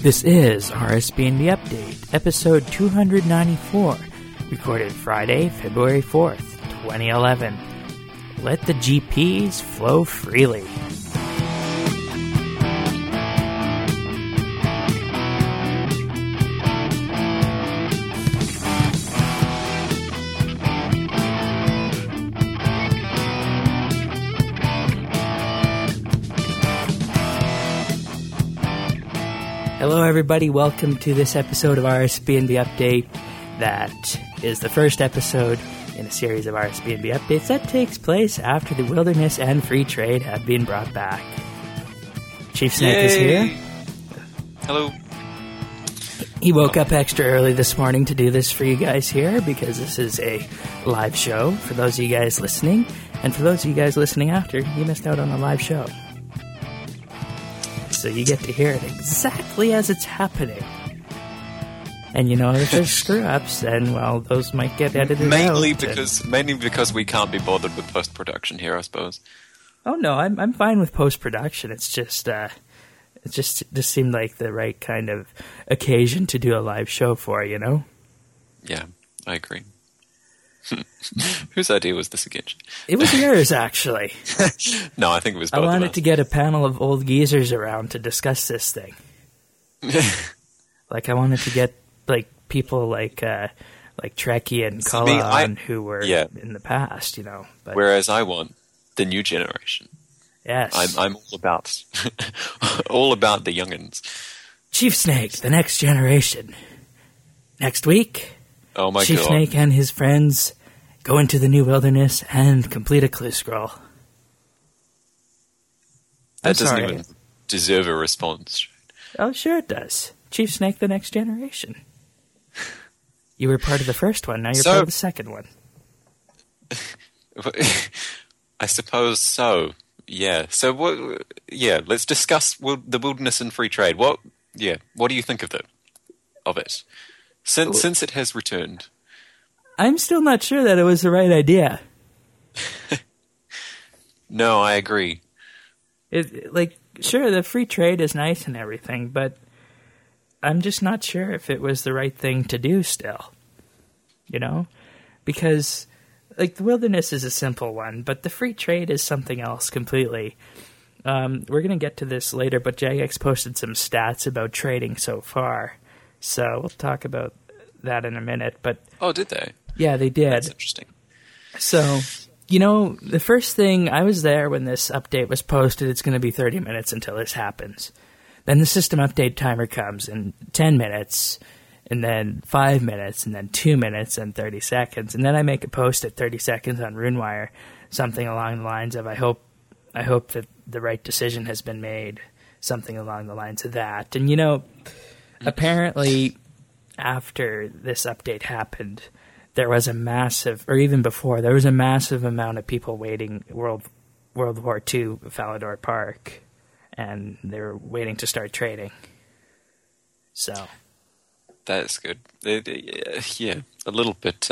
This is RSBNB Update, episode 294, recorded Friday, February 4th, 2011. Let the GPs flow freely. Hello everybody, welcome to this episode of RSBNB Update. That is the first episode in a series of RSBNB Updates that takes place after the wilderness and free trade have been brought back. Chief Snake is here. Hello. He woke up extra early this morning to do this for you guys here because this is a live show for those of you guys listening. And for those of you guys listening after, you missed out on a live show. So you get to hear it exactly as it's happening. And you know, if there's screw-ups, then, well, those might get edited mainly out. Mainly because we can't be bothered with post-production here, I suppose. Oh, no, I'm fine with post-production. It's just, just seemed like the right kind of occasion to do a live show for, you know? Yeah, I agree. Whose idea was this again? It was yours, actually. No, I think it was both I wanted of us. to get a panel of old geezers around to discuss this thing. Like, I wanted to get, like, people like Trekkie and Kala on who were in the past, you know. But, whereas I want the new generation. Yes. I'm all about all about the young'uns. Chief Snake, the next generation. Next week, oh my Chief God. Snake and his friends go into the new wilderness and complete a clue scroll. That doesn't even deserve a response. Oh, sure it does. Chief Snake, the next generation. You were part of the first one, now you're part of the second one. I suppose so. Yeah. So what? Yeah. Let's discuss the wilderness and free trade. What? Yeah. What do you think of it? Since it has returned. I'm still not sure that it was the right idea. No, I agree. Sure, the free trade is nice and everything, but I'm just not sure if it was the right thing to do still. You know? Because, the wilderness is a simple one, but the free trade is something else completely. We're going to get to this later, but Jagex posted some stats about trading so far. So we'll talk about that in a minute. But oh, did they? Yeah, they did. That's interesting. So, you know, the first thing, I was there when this update was posted. It's going to be 30 minutes until this happens. Then the system update timer comes in 10 minutes, and then 5 minutes, and then 2 minutes, and 30 seconds. And then I make a post at 30 seconds on RuneWire, something along the lines of, I hope that the right decision has been made, something along the lines of that. And, you know, apparently after this update happened, there was a massive, or even before, there was a massive amount of people waiting World War II Falador Park, and they were waiting to start trading. So that's good. Yeah, a little bit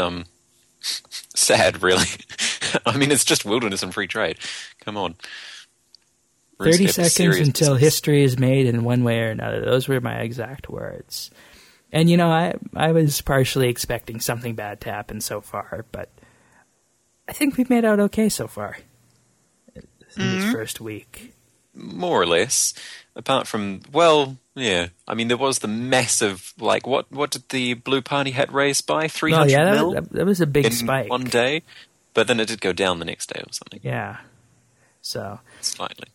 sad, really. I mean, it's just wilderness and free trade. Come on. 30 seconds until history is made in one way or another. Those were my exact words. And, you know, I was partially expecting something bad to happen so far, but I think we've made out okay so far in this first week. More or less. Apart from, well, yeah. I mean, there was the massive, what did the Blue Party Hat raise by? 300 mil? That was a big spike. In one day. But then it did go down the next day or something. Yeah. So. Slightly.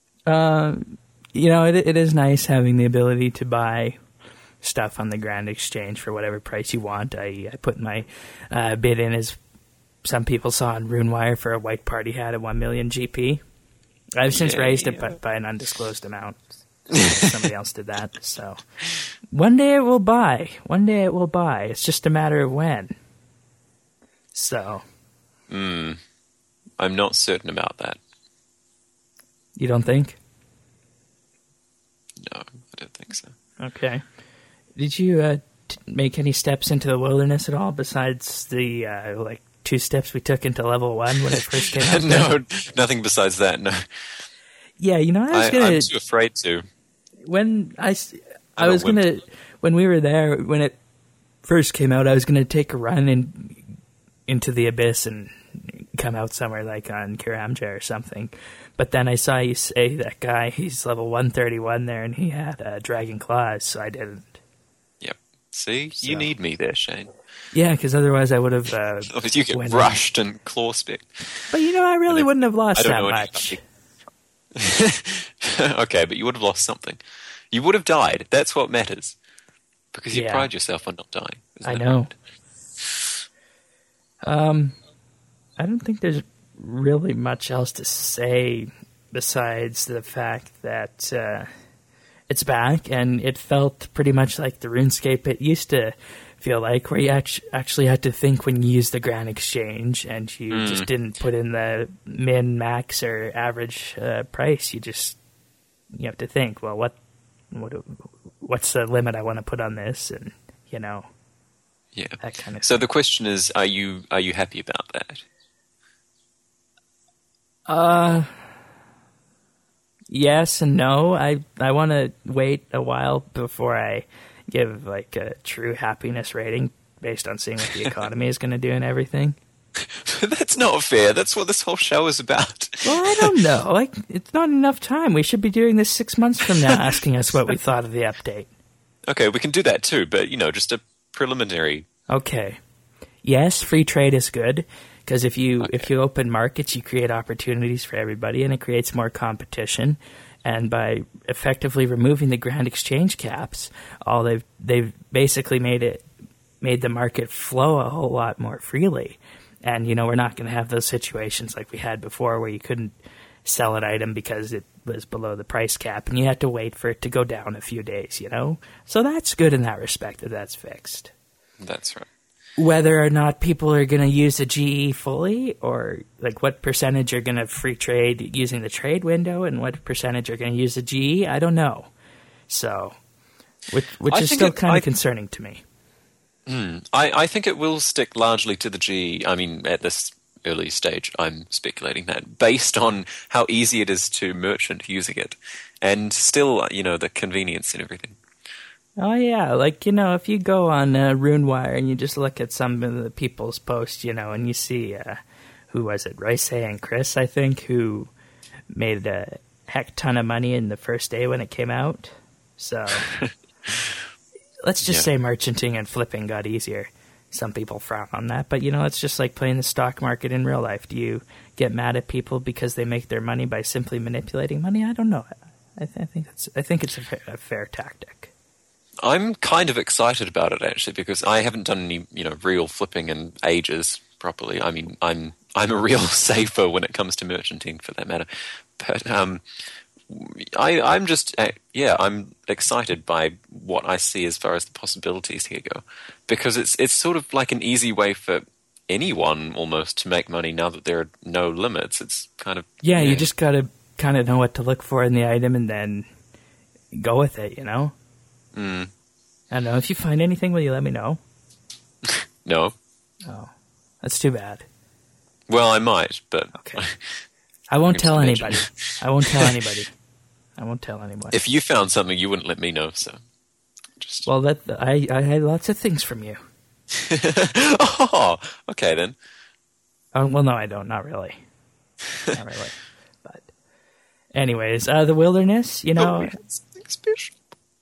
You know, it is nice having the ability to buy stuff on the Grand Exchange for whatever price you want. I put my bid in, as some people saw on RuneWire, for a White Party hat at 1 million GP. I've since raised it by an undisclosed amount. Somebody else did that. So one day it will buy. One day it will buy. It's just a matter of when. So. I'm not certain about that. You don't think? No, I don't think so. Okay. Did you make any steps into the wilderness at all besides the 2 steps we took into level 1 when it first came out? No, nothing besides that, no. Yeah, you know, I'm too afraid to. When I was gonna, when we were there, when it first came out, I was gonna take a run into the abyss and come out somewhere like on Kiramja or something. But then I saw you say that guy, he's level 131 there, and he had Dragon Claws, so I didn't. Yep. See? So. You need me there, Shane. Yeah, because otherwise I would have... you get rushed and claw-specked. But, I really wouldn't have lost that much. Okay, but you would have lost something. You would have died. That's what matters. Because you pride yourself on not dying. I know. Right? I don't think there's really much else to say besides the fact that it's back, and it felt pretty much like the RuneScape it used to feel like, where you actually had to think when you used the Grand Exchange, and you just didn't put in the min, max, or average price. You have to think, well, what's the limit I want to put on this, and yeah, that kind of. So the question is, are you happy about that? Yes and no. I want to wait a while before I give like a true happiness rating based on seeing what the economy is going to do and everything. That's not fair. That's what this whole show is about. Well, I don't know. Like, it's not enough time. We should be doing this 6 months from now, asking us what we thought of the update. Okay, we can do that too, but just a preliminary. Okay. Yes, free trade is good. Because if you open markets, you create opportunities for everybody, and it creates more competition. And by effectively removing the Grand Exchange caps, they've basically made the market flow a whole lot more freely. And we're not going to have those situations like we had before, where you couldn't sell an item because it was below the price cap, and you had to wait for it to go down a few days. So that's good in that respect that that's fixed. That's right. Whether or not people are going to use the GE fully, or like what percentage are going to free trade using the trade window, and what percentage are going to use the GE, I don't know. So, which is still kind of concerning to me. I think it will stick largely to the GE. I mean, at this early stage, I'm speculating that, based on how easy it is to merchant using it, and still, the convenience and everything. Oh, yeah. Like, if you go on RuneWire and you just look at some of the people's posts, and you see, who was it? Royce and Chris, I think, who made a heck ton of money in the first day when it came out. So, let's just say merchanting and flipping got easier. Some people frown on that, but, it's just like playing the stock market in real life. Do you get mad at people because they make their money by simply manipulating money? I don't know. I think it's a fair tactic. I'm kind of excited about it, actually, because I haven't done any, real flipping in ages properly. I mean, I'm a real safer when it comes to merchanting, for that matter. But I'm just, I'm excited by what I see as far as the possibilities here go, because it's sort of like an easy way for anyone almost to make money now that there are no limits. It's kind of you just got to kind of know what to look for in the item and then go with it, I don't know. If you find anything, will you let me know? No. Oh, that's too bad. Well, I might, but... Okay. I won't tell anybody. I won't tell anybody. I won't tell anyone. If you found something, you wouldn't let me know, so... Well, I had lots of things from you. Oh, okay then. Well, no, I don't. Not really. Not really. But anyways, the wilderness, something special.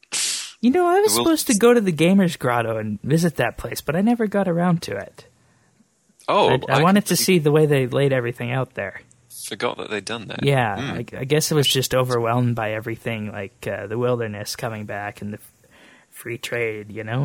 I was supposed to go to the Gamers Grotto and visit that place, but I never got around to it. Oh, I wanted to see the way they laid everything out there. Forgot that they'd done that. Yeah, I guess it was just overwhelmed by everything, like the wilderness coming back and the free trade, Yeah.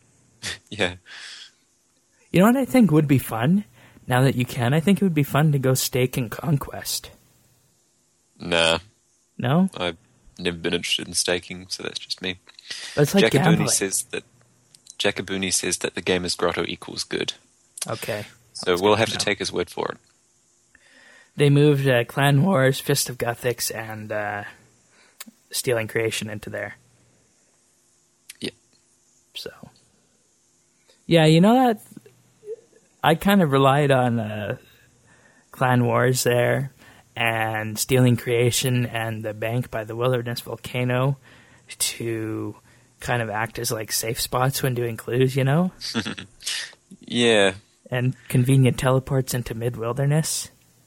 You know what I think would be fun? Now that you can, I think it would be fun to go stake in Conquest. Nah. No? I've never been interested in staking, so that's just me. But it's like gambling. Jacobuni says that the Gamers Grotto equals good. Okay. So we'll have to take his word for it. They moved Clan Wars, Fist of Gothics, and Stealing Creation into there. Yeah. So. Yeah, that I kind of relied on Clan Wars there, and Stealing Creation, and the Bank by the Wilderness Volcano to kind of act as like safe spots when doing clues, you know? Yeah. And convenient teleports into mid-wilderness.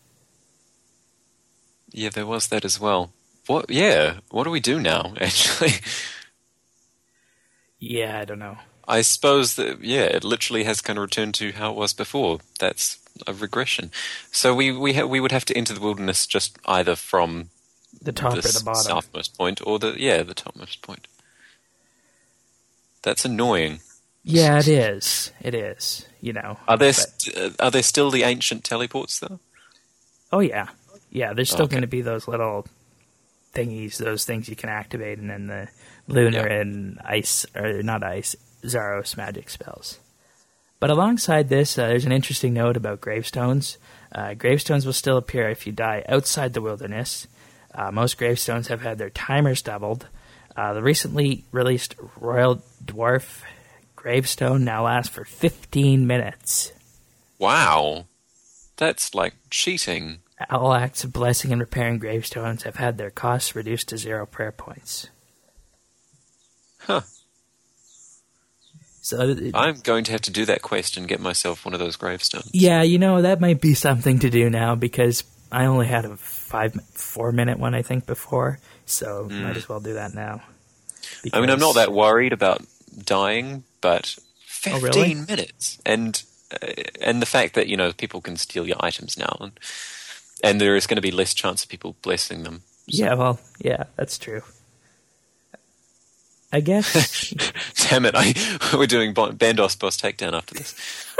Yeah, there was that as well. What? Yeah. What do we do now, actually? Yeah, I don't know. I suppose that, yeah, it literally has kind of returned to how it was before. That's a regression. So we would have to enter the wilderness just either from The top or the bottom. southmost point or the topmost point. That's annoying. Yeah, it is. It is. You know. Are there still the ancient teleports though? Oh yeah, yeah. There's still Okay. going to be those little thingies, those things you can activate, and then the lunar and ice, or not ice, Zaros magic spells. But alongside this, there's an interesting note about gravestones. Gravestones will still appear if you die outside the wilderness. Most gravestones have had their timers doubled. The recently released Royal Dwarf gravestone now lasts for 15 minutes. Wow. That's like cheating. All acts of blessing and repairing gravestones have had their costs reduced to 0 prayer points. Huh. So I'm going to have to do that quest and get myself one of those gravestones. yeah, you know, that might be something to do now because I only had a 4-minute one, I think, before. So might as well do that now. I mean, I'm not that worried about dying, but 15 really? minutes. And the fact that, you know, people can steal your items now. And there is going to be less chance of people blessing them. So. Yeah, well, yeah, that's true. I guess. Damn it, we're doing Bandos boss takedown after this.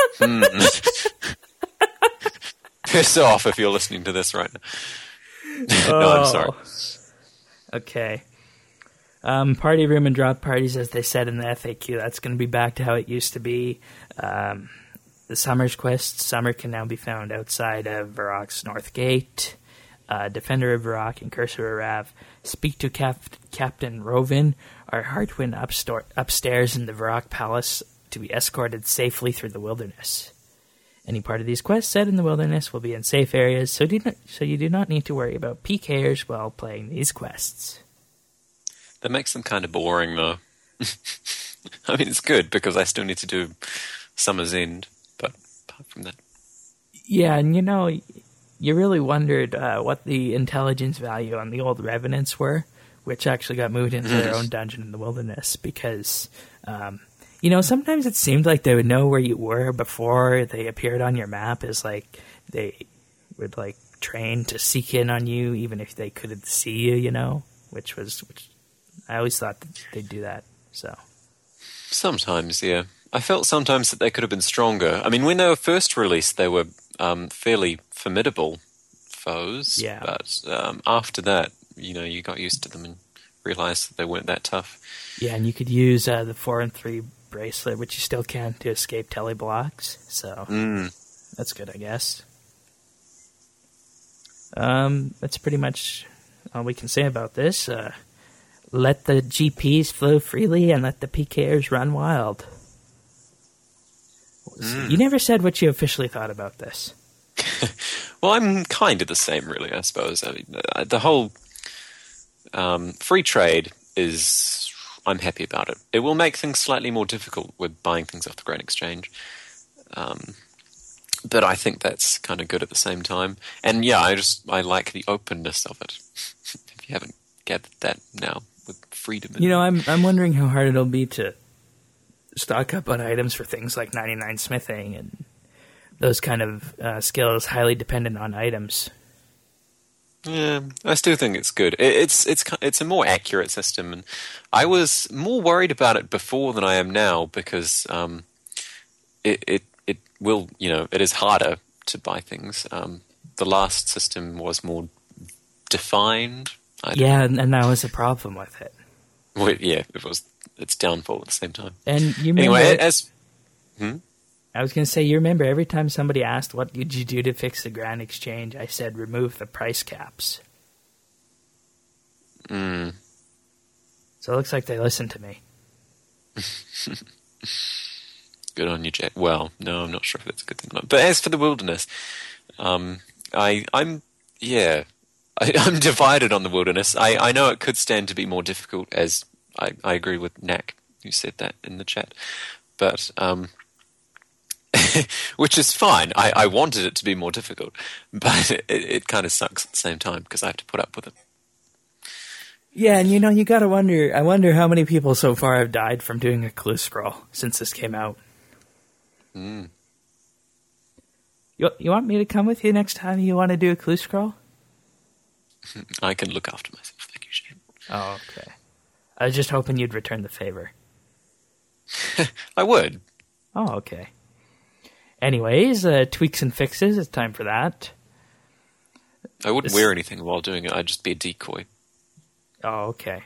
Piss off if you're listening to this right now. No, I'm sorry. Okay. Party room and drop parties, as they said in the FAQ, that's going to be back to how it used to be. The Summer's quest, Summer can now be found outside of Varrock's North Gate. Defender of Varrock and Curse of Arav speak to Captain Rovin, our Heartwind upstairs in the Varrock Palace to be escorted safely through the wilderness. Any part of these quests set in the wilderness will be in safe areas, so you do not need to worry about PKers while playing these quests. That makes them kind of boring, though. I mean, it's good because I still need to do Summer's End, but apart from that. Yeah, and you know, you really wondered what the intelligence value on the old Revenants were, which actually got moved into their own dungeon in the wilderness, because, you know, sometimes it seemed like they would know where you were before they appeared on your map, as like they would like train to seek in on you even if they couldn't see you, you know, which I always thought that they'd do that, so. Sometimes, yeah. I felt sometimes that they could have been stronger. I mean, when they were first released, they were fairly formidable foes. Yeah. But after that, you know, you got used to them and realized that they weren't that tough. Yeah, and you could use the 4 and 3 bracelet, which you still can, to escape teleblocks. So that's good, I guess. That's pretty much all we can say about this. Let the GPs flow freely and let the PKers run wild. You never said what you officially thought about this. Well, I'm kind of the same, really, I suppose. I mean, the whole free trade is... I'm happy about it. It will make things slightly more difficult with buying things off the Great Exchange. But I think that's kind of good at the same time. And yeah, I like the openness of it. If you haven't gathered that now with freedom. You know, I'm wondering how hard it'll be to stock up on items for things like 99 smithing and those kind of skills highly dependent on items. Yeah, I still think it's good. It's a more accurate system, and I was more worried about it before than I am now because it will, you know, it is harder to buy things. The last system was more defined. Yeah, and that was a problem with it. Well, yeah, it was its downfall at the same time. And you remember, anyway, I was going to say, you remember every time somebody asked, what did you do to fix the Grand Exchange, I said, remove the price caps. So it looks like they listened to me. Good on you, Jack. Well, no, I'm not sure if that's a good thing or not. But as for the wilderness, I'm divided on the wilderness. I know it could stand to be more difficult, as I agree with Knack who said that in the chat. But which is fine. I wanted it to be more difficult, but it kind of sucks at the same time because I have to put up with it. Yeah, and you got to wonder. I wonder how many people so far have died from doing a clue scroll since this came out. Mm. You want me to come with you next time you want to do a clue scroll? I can look after myself, thank you, Shane. Oh, okay. I was just hoping you'd return the favor. I would. Oh, okay. Anyways, tweaks and fixes. It's time for that. I wouldn't wear anything while doing it. I'd just be a decoy. Oh, okay.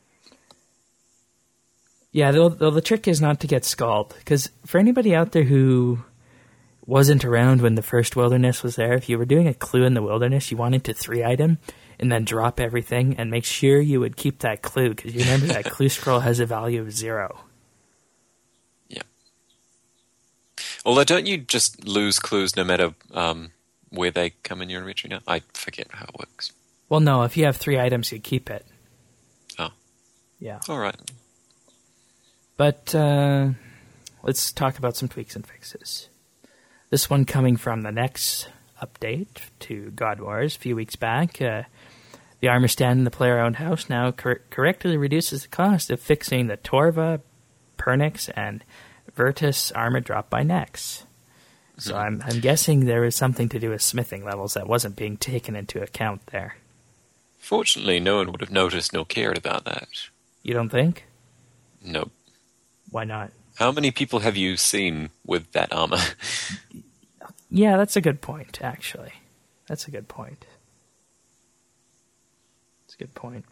Yeah, though the trick is not to get scalded. Because for anybody out there who wasn't around when the first wilderness was there, if you were doing a clue in the wilderness, you wanted to 3-item and then drop everything and make sure you would keep that clue. Because you remember that clue scroll has a value of 0. Yeah. Although, don't you just lose clues no matter where they come in your inventory now? I forget how it works. Well, no, if you have 3 items, you keep it. Oh. Yeah. All right. But let's talk about some tweaks and fixes. This one coming from the next update to God Wars a few weeks back. The armor stand in the player-owned house now correctly reduces the cost of fixing the Torva, Pernix, and Virtus armor dropped by Nex. So I'm guessing there was something to do with smithing levels that wasn't being taken into account there. Fortunately, no one would have noticed nor cared about that. You don't think? Nope. Why not? How many people have you seen with that armor? Yeah, that's a good point, actually. That's a good point. That's a good point.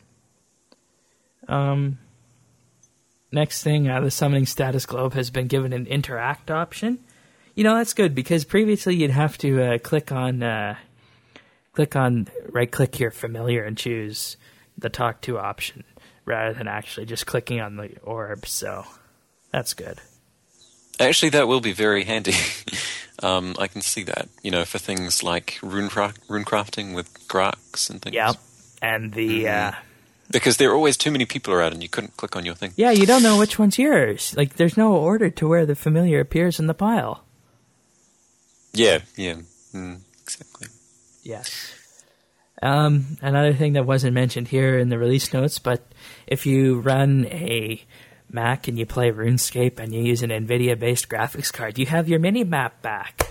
Next thing, the summoning status globe has been given an interact option. That's good because previously you'd have to click on right-click your familiar and choose the talk to option rather than actually just clicking on the orb. So that's good. Actually, that will be very handy. I can see that, for things like rune crafting with Grax and things. Yeah, and the... Because there are always too many people around and you couldn't click on your thing. Yeah, you don't know which one's yours. Like, there's no order to where the familiar appears in the pile. Yeah, exactly. Yes. Another thing that wasn't mentioned here in the release notes, but if you run a Mac and you play RuneScape and you use an NVIDIA-based graphics card, you have your mini-map back.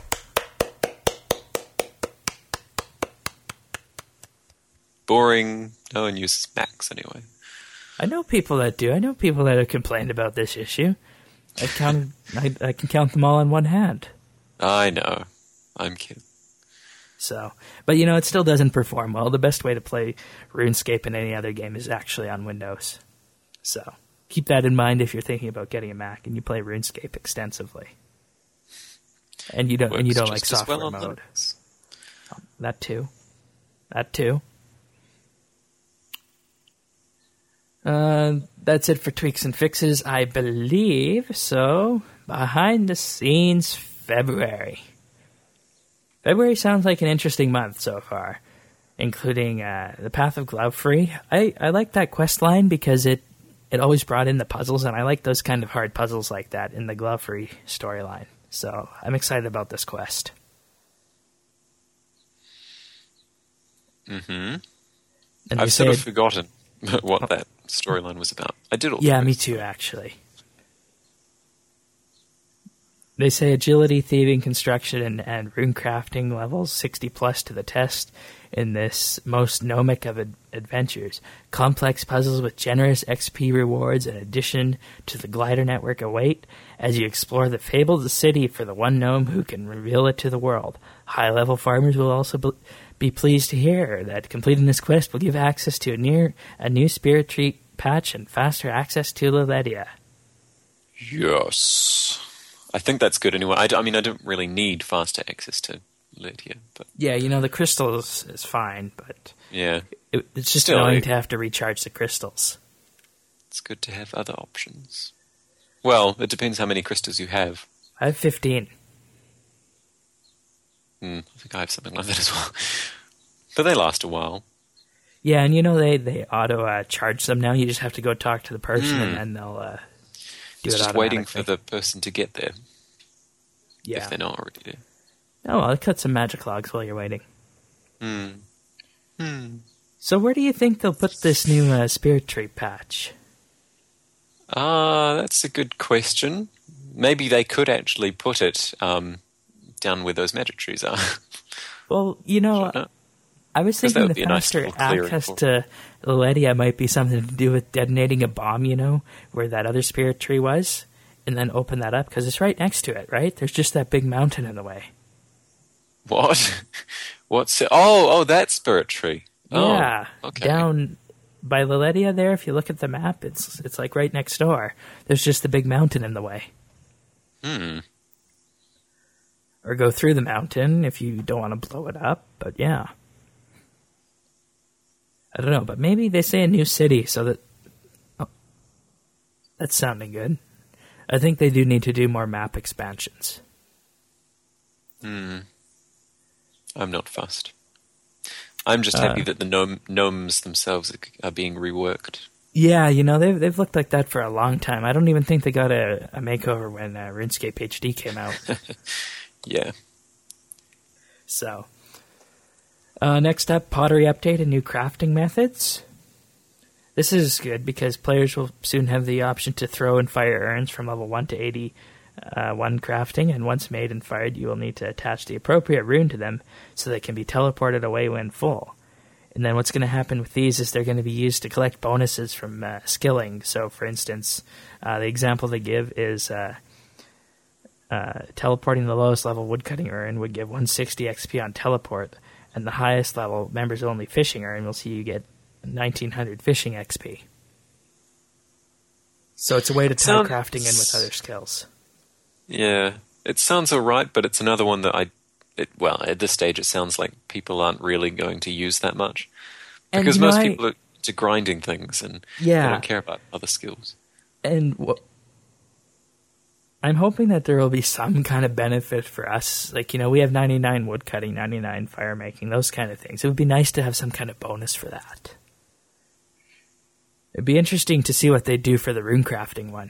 Boring. No one uses Macs anyway. I know people that do. I know people that have complained about this issue. I can count them all on one hand. I know. I'm kidding. So, but it still doesn't perform well. The best way to play RuneScape in any other game is actually on Windows. So, keep that in mind if you're thinking about getting a Mac and you play RuneScape extensively. And you don't like software mode. That too. That's it for tweaks and fixes, I believe. So, behind the scenes, February. February sounds like an interesting month so far, including the Path of Glaufrey. I like that quest line because it always brought in the puzzles, and I like those kind of hard puzzles like that in the Glaufrey storyline. So I'm excited about this quest. Mm-hmm. And I've sort of forgotten what that storyline was about. I did all the me too, actually. They say agility, thieving, construction, and rune crafting levels 60 plus to the test in this most gnomic of adventures. Complex puzzles with generous XP rewards in addition to the glider network await as you explore the fabled city for the one gnome who can reveal it to the world. High-level farmers will also be pleased to hear that completing this quest will give access to a new spirit tree patch and faster access to Liledia. Yes. I think that's good anyway. I don't really need faster access to Liledia. But yeah, the crystals is fine, but yeah, it's just annoying to have to recharge the crystals. It's good to have other options. Well, it depends how many crystals you have. I have 15. I think I have something like that as well. But they last a while. Yeah, and they auto charge them now. You just have to go talk to the person and they'll... do It's it just waiting for automatically. the person to get there, Yeah. if they're not already there. Oh, well, cut some magic logs while you're waiting. Hmm. So where do you think they'll put this new Spirit Tree patch? That's a good question. Maybe they could actually put it down where those magic trees are. Well, No. I was 'Cause that thinking would the be a nice faster little clearing access for- to Ledia might be something to do with detonating a bomb, where that other Spirit Tree was, and then open that up, because it's right next to it, right? There's just that big mountain in the way. What? What's it? Oh, that spirit tree. Yeah, Oh, okay. down by Ledia there, if you look at the map, it's like right next door. There's just the big mountain in the way. Or go through the mountain if you don't want to blow it up, but yeah. I don't know, but maybe they say a new city so that... Oh, that's sounding good. I think they do need to do more map expansions. I'm not fussed. I'm just happy that the gnomes themselves are being reworked. Yeah, they've looked like that for a long time. I don't even think they got a makeover when RuneScape HD came out. Yeah. So, next up, pottery update and new crafting methods. This is good because players will soon have the option to throw and fire urns from level 1 to 81 crafting, and once made and fired, you will need to attach the appropriate rune to them so they can be teleported away when full. And then what's going to happen with these is they're going to be used to collect bonuses from skilling. So, for instance, the example they give is teleporting the lowest level woodcutting urn would give 160 XP on teleport, and the highest level members only fishing urn will see you get 1900 fishing XP. So it's a way to tie crafting in with other skills. Yeah, it sounds alright, but it's another one that at this stage it sounds like people aren't really going to use that much. Because most people are into grinding things and they don't care about other skills. And I'm hoping that there will be some kind of benefit for us. Like, we have 99 woodcutting, 99 fire making, those kind of things. It would be nice to have some kind of bonus for that. It'd be interesting to see what they do for the rune crafting one.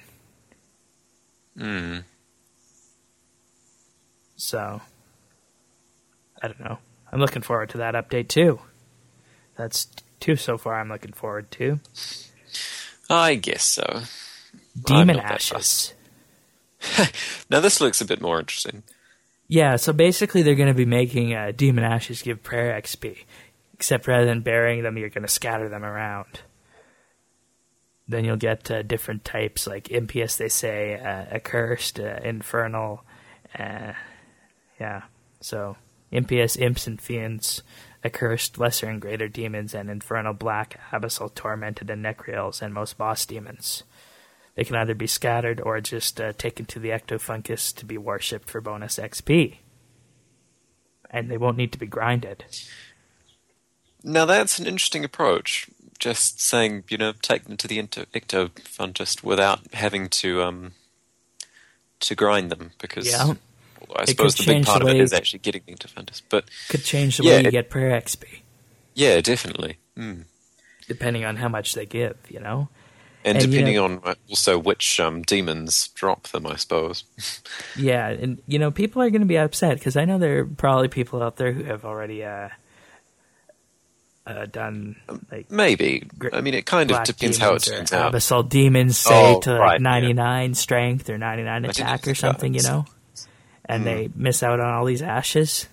So, I don't know. I'm looking forward to that update too. That's 2 so far I'm looking forward to. I guess so. Demon Ashes. Now this looks a bit more interesting. Yeah, so basically they're going to be making Demon Ashes give prayer XP. Except rather than burying them, you're going to scatter them around. Then you'll get different types, like Impious, they say, Accursed, Infernal. Yeah, so Impious, Imps and Fiends, Accursed, Lesser and Greater Demons, and Infernal, Black, Abyssal, Tormented, and Necrials, and most boss demons. They can either be scattered or just taken to the Ectofungus to be worshipped for bonus XP. And they won't need to be grinded. Now that's an interesting approach. Just saying, take them to the Ectofungus without having to grind them, because I suppose the big part of it is actually getting the Ectofungus. But could change the way you get prayer XP. Yeah, definitely. Depending on how much they give, And depending on also which demons drop them, I suppose. Yeah, and people are going to be upset because I know there are probably people out there who have already done maybe. I mean, it kind of depends how it turns out. Abyssal demons say 99 strength or 99 attack or something, and they miss out on all these ashes.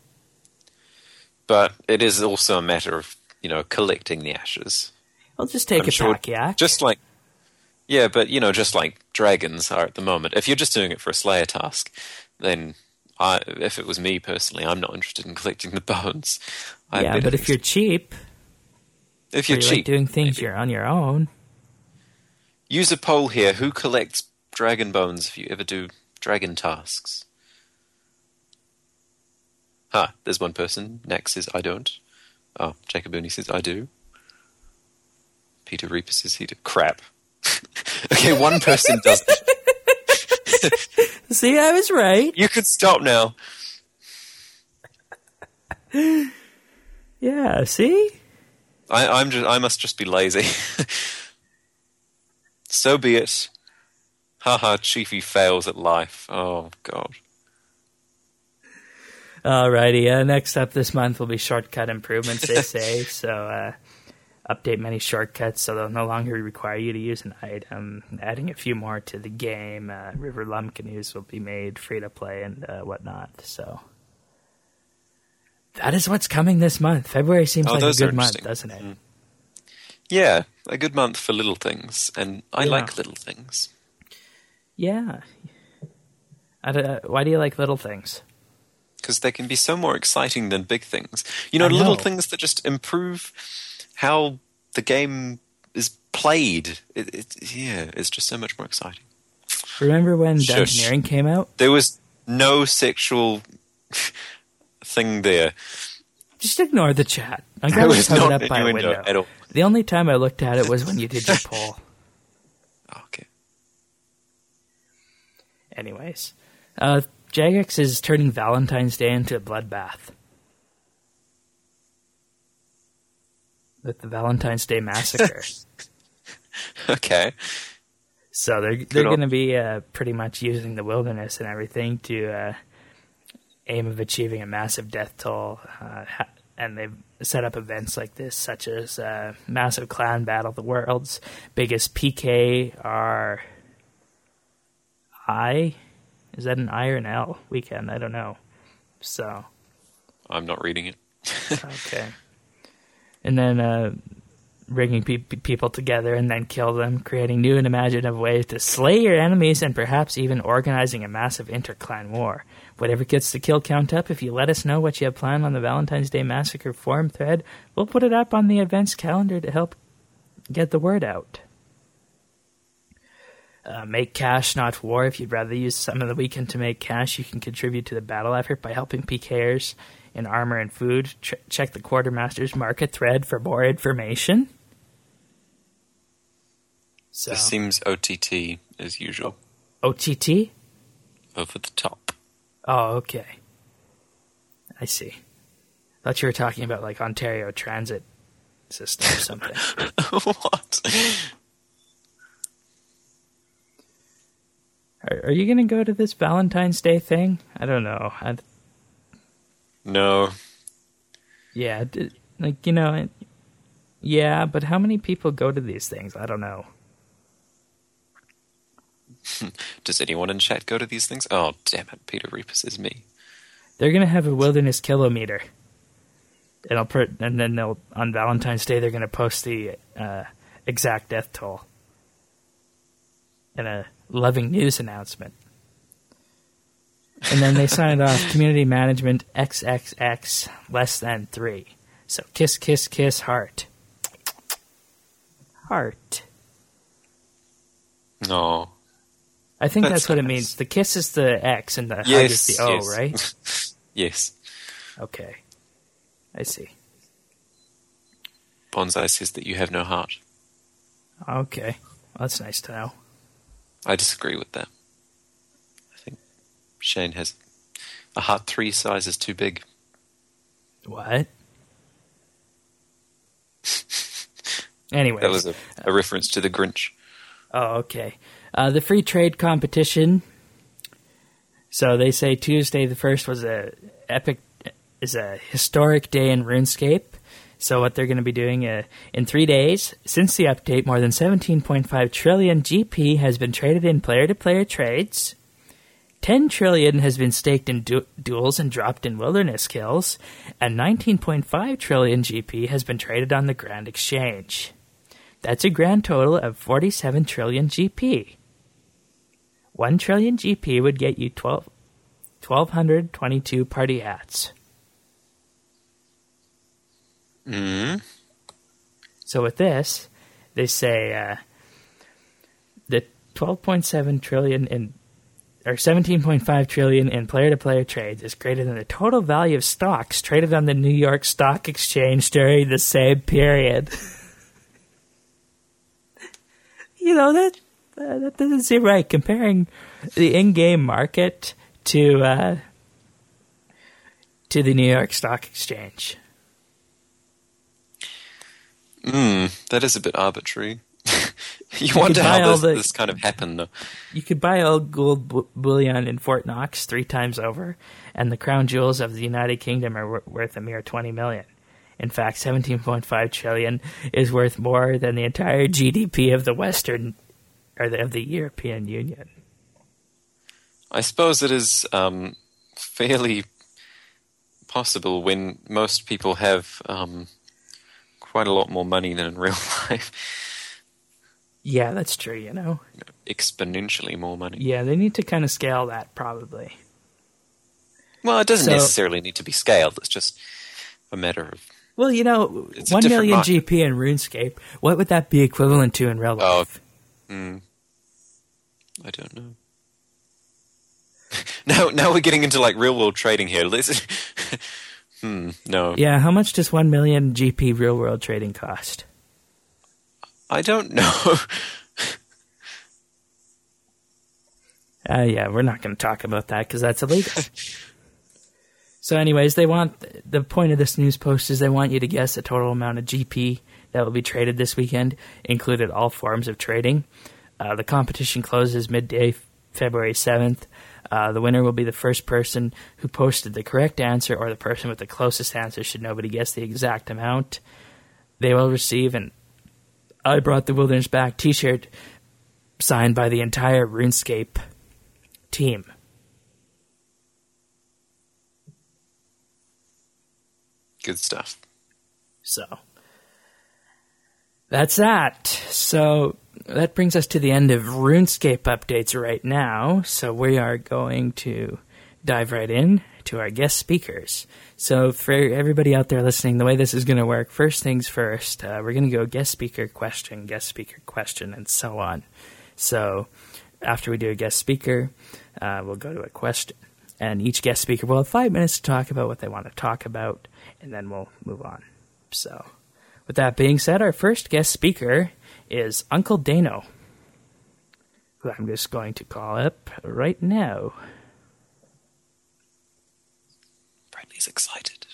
But it is also a matter of collecting the ashes. Well, just take pack yak. Just like, but just like dragons are at the moment. If you're just doing it for a Slayer task, then if it was me personally, I'm not interested in collecting the bones. But if you're cheap, like doing things you're on your own. Use a poll here. Who collects dragon bones if you ever do dragon tasks? There's one person. Nax says I don't. Oh, Jacobuni says I do. Peter Reaper says he did. Crap. Okay, one person doesn't. See, I was right. You could stop now. Yeah, see? I must just be lazy. So be it. Haha, Chiefy fails at life. Oh, God. Alrighty, next up this month will be shortcut improvements, they say. So, update many shortcuts so they'll no longer require you to use an item. Adding a few more to the game. River Lum canoes will be made free to play and whatnot. So, that is what's coming this month. February seems like a good month, doesn't it? Mm. Yeah, a good month for little things, and I like little things. Yeah. Why do you like little things? Because they can be so more exciting than big things. You know, little things that just improve how the game is played. It's just so much more exciting. Remember when Dungeoneering came out? There was no sexual thing there. Just ignore the chat. I'm going to cover it up by a window. At all. The only time I looked at it was when you did your poll. Okay. Anyways, Jagex is turning Valentine's Day into a bloodbath. With the Valentine's Day Massacre. Okay. So they're going to be pretty much using the wilderness and everything to aim of achieving a massive death toll. And they've set up events like this, such as Massive Clan Battle of the Worlds, biggest PKRI. Is that an I or an L weekend? I don't know. So I'm not reading it. Okay. And then bringing people together and then kill them, creating new and imaginative ways to slay your enemies, and perhaps even organizing a massive inter-clan war. Whatever gets the kill count up, if you let us know what you have planned on the Valentine's Day Massacre forum thread, we'll put it up on the events calendar to help get the word out. Make cash, not war. If you'd rather use some of the weekend to make cash, you can contribute to the battle effort by helping PKers in armor and food. Check the Quartermaster's Market thread for more information. So, this seems OTT as usual. OTT? Over the top. Oh, okay. I see. Thought you were talking about like Ontario Transit System or something. What? Are you going to go to this Valentine's Day thing? I don't know. No. Yeah, like, you know, yeah, but how many people go to these things? I don't know. Does anyone in chat go to these things? Oh, damn it, Peter Reapus is me. They're going to have a wilderness kilometer. And then they'll, on Valentine's Day, they're going to post the exact death toll. And a loving news announcement. And then they signed off community management XXX less than 3. So kiss, kiss, kiss, heart. Heart. No. I think that's what it means. The kiss is the X and the hug is the O, right? Yes. Okay. I see. Bonsai says that you have no heart. Okay. Well, that's nice to know. I disagree with that. I think Shane has a heart 3 sizes too big. What? Anyway. That was a reference to the Grinch. Oh, okay. The free trade competition. So they say Tuesday the 1st was a historic day in RuneScape. So what they're going to be doing in 3 days, since the update, more than 17.5 trillion GP has been traded in player-to-player trades. 10 trillion has been staked in duels and dropped in wilderness kills. And 19.5 trillion GP has been traded on the Grand Exchange. That's a grand total of 47 trillion GP. 1 trillion GP would get you 1,222 party hats. Mm-hmm. So with this, they say the 12.7 trillion in, or 17.5 trillion in player-to-player trades is greater than the total value of stocks traded on the New York Stock Exchange during the same period. You know, that doesn't seem right. Comparing the in-game market to the New York Stock Exchange. That is a bit arbitrary. You wonder how this kind of happened, though. You could buy all gold bullion in Fort Knox 3 times over, and the crown jewels of the United Kingdom are worth a mere 20 million. In fact, 17.5 trillion is worth more than the entire GDP of the Western, or of the European Union. I suppose it is fairly possible when most people have quite a lot more money than in real life. Yeah, that's true, you know. Exponentially more money. Yeah, they need to kind of scale that, probably. Well, it doesn't necessarily need to be scaled. It's just a matter of... Well, you know, 1 million GP in RuneScape, what would that be equivalent to in real life? I don't know. Now we're getting into like real world trading here. No. Yeah, how much does 1 million GP real world trading cost? I don't know. Yeah, we're not going to talk about that because that's illegal. So anyways, the point of this news post is they want you to guess the total amount of GP that will be traded this weekend, included all forms of trading. The competition closes midday, February 7th. The winner will be the first person who posted the correct answer, or the person with the closest answer should nobody guess the exact amount. They will receive an I Brought the Wilderness Back t-shirt signed by the entire RuneScape team. Good stuff. So, that's that. So, that brings us to the end of RuneScape updates right now. So, we are going to dive right in to our guest speakers. So, for everybody out there listening, the way this is going to work, first things first, we're going to go guest speaker question, and so on. So, after we do a guest speaker, we'll go to a question. And each guest speaker will have 5 minutes to talk about what they want to talk about, and then we'll move on. So, with that being said, our first guest speaker is Uncle Dano, who I'm just going to call up right now. Bradley's excited.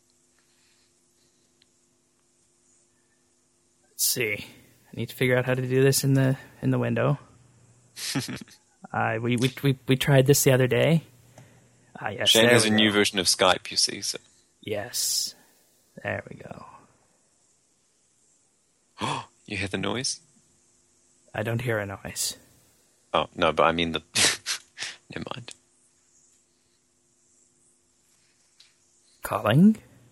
Let's see. I need to figure out how to do this in the window. We tried this the other day. Yes, Shane has a new version of Skype, you see. So. Yes. There we go. Oh, you hear the noise? I don't hear a noise. Oh, no, but I mean the... Never mind. Calling.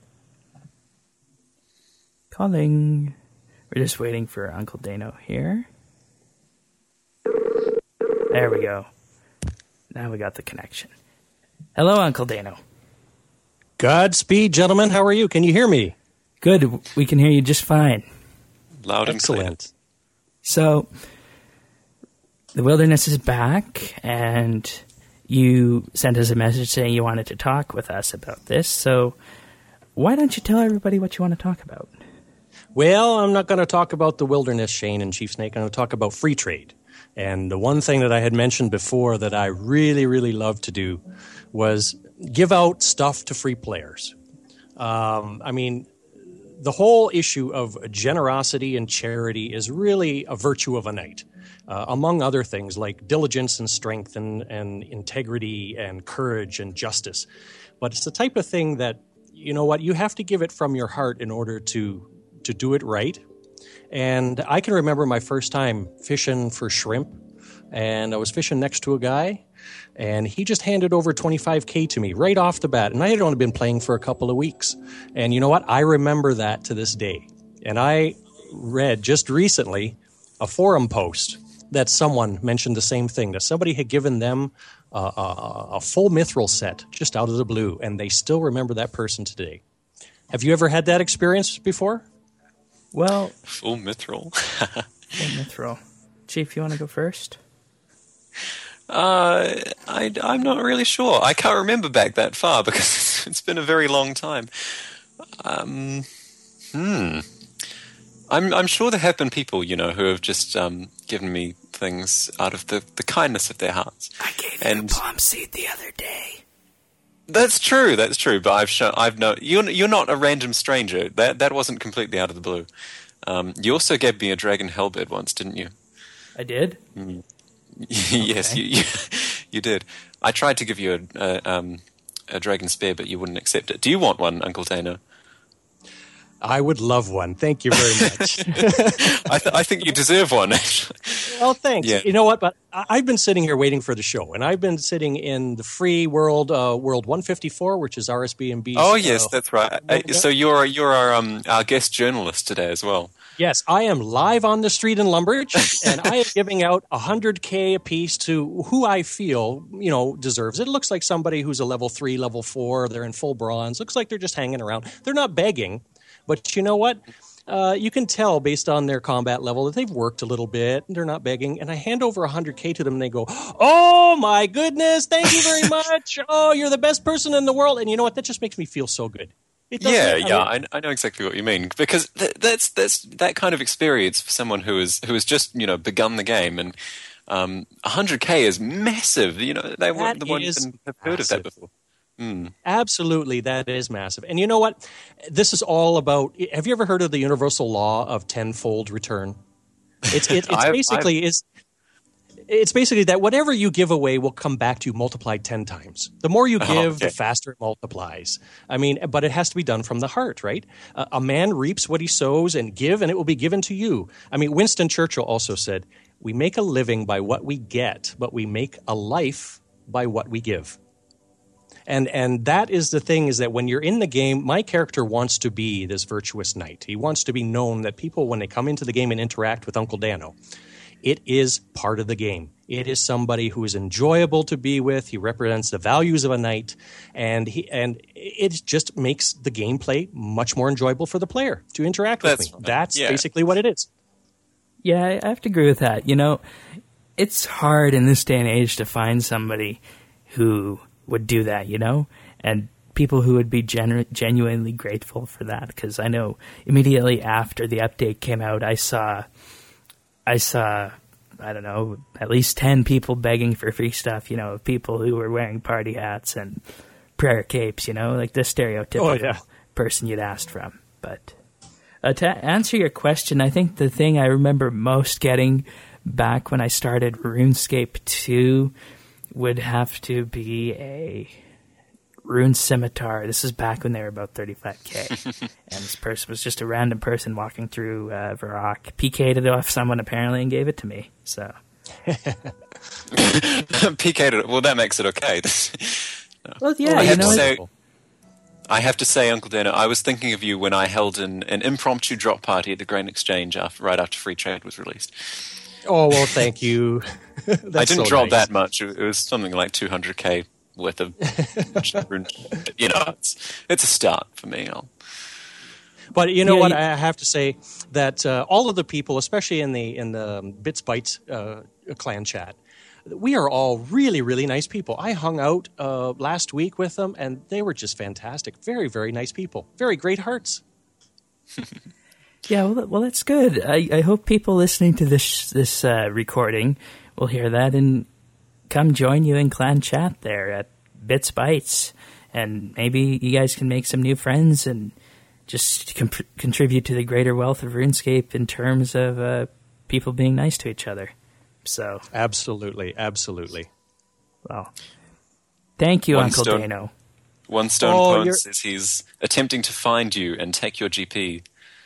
We're just waiting for Uncle Dano here. There we go. Now we got the connection. Hello, Uncle Dano. Godspeed, gentlemen. How are you? Can you hear me? Good. We can hear you just fine. Loud and clear. Excellent. So, the wilderness is back, and you sent us a message saying you wanted to talk with us about this. So, why don't you tell everybody what you want to talk about? Well, I'm not going to talk about the wilderness, Shane and Chief Snake. I'm going to talk about free trade. And the one thing that I had mentioned before that I really, really love to do was give out stuff to free players. I mean, the whole issue of generosity and charity is really a virtue of a knight, among other things like diligence and strength and integrity and courage and justice. But it's the type of thing that, you know what, you have to give it from your heart in order to do it right. And I can remember my first time fishing for shrimp, and I was fishing next to a guy, and he just handed over $25K to me right off the bat, and I had only been playing for a couple of weeks. And you know what? I remember that to this day. And I read just recently a forum post that someone mentioned the same thing, that somebody had given them a full mithril set just out of the blue, and they still remember that person today. Have you ever had that experience before? Well, full mithril. Full mithril. Chief, you want to go first? I'm not really sure. I can't remember back that far because it's been a very long time. I'm sure there have been people, you know, who have just given me things out of the kindness of their hearts. I gave you a palm seed the other day. That's true. But I've known you're not a random stranger. That wasn't completely out of the blue. You also gave me a dragon hellbird once, didn't you? I did? Yes, you did. I tried to give you a dragon spear, but you wouldn't accept it. Do you want one, Uncle Dana? I would love one. Thank you very much. I think you deserve one, actually. Well, thanks. Yeah. You know what? But I've been sitting here waiting for the show, and I've been sitting in the free world, World 154, which is RSB&B's. Oh, yes, that's right. So you're our guest journalist today as well. Yes, I am live on the street in Lumbridge, and I am giving out $100K a piece to who I feel, deserves it. It looks like somebody who's a level 3, level 4. They're in full bronze. Looks like they're just hanging around. They're not begging. But you know what? You can tell based on their combat level that they've worked a little bit. They're not begging. And I hand over $100K to them, and they go, "Oh, my goodness. Thank you very much. Oh, you're the best person in the world." And you know what? That just makes me feel so good. I know exactly what you mean. Because that's that kind of experience for someone who has just, begun the game. And 100K is massive. They wouldn't even have heard of that before. Absolutely, that is massive. And you know what? This is all about. Have you ever heard of the universal law of tenfold return? It's basically that whatever you give away will come back to you multiplied 10 times. The more you give, the faster it multiplies. I mean, but it has to be done from the heart, right? A man reaps what he sows, and it will be given to you. I mean, Winston Churchill also said, "We make a living by what we get, but we make a life by what we give." And that is the thing, is that when you're in the game, my character wants to be this virtuous knight. He wants to be known that people, when they come into the game and interact with Uncle Dano, it is part of the game. It is somebody who is enjoyable to be with. He represents the values of a knight, and it just makes the gameplay much more enjoyable for the player to interact with me. That's basically what it is. Yeah, I have to agree with that. It's hard in this day and age to find somebody who would do that, and people who would be genuinely grateful for that. Because I know immediately after the update came out, I saw, I don't know, at least 10 people begging for free stuff, people who were wearing party hats and prayer capes, like the stereotypical person you'd asked from. But to answer your question, I think the thing I remember most getting back when I started RuneScape 2 would have to be a rune scimitar. This is back when they were about 35K. And this person was just a random person walking through Varrock, PK'd it off someone apparently and gave it to me. So PK'd it. Well, that makes it okay. Well, yeah, I have to say, Uncle Dana, I was thinking of you when I held an impromptu drop party at the Grain Exchange right after Free Trade was released. Oh, well, thank you. I didn't drop that much. It was something like 200K worth of it's a start for me. But you know what? I have to say that all of the people, especially in the Bits Bytes clan chat, we are all really, really nice people. I hung out last week with them, and they were just fantastic. Very, very nice people. Very great hearts. Yeah, well, that's good. I hope people listening to this recording will hear that and come join you in clan chat there at Bits Bytes, and maybe you guys can make some new friends and just contribute to the greater wealth of RuneScape in terms of people being nice to each other. So absolutely. Well, thank you, Uncle Dano. One Stone Pwn says he's attempting to find you and take your GP.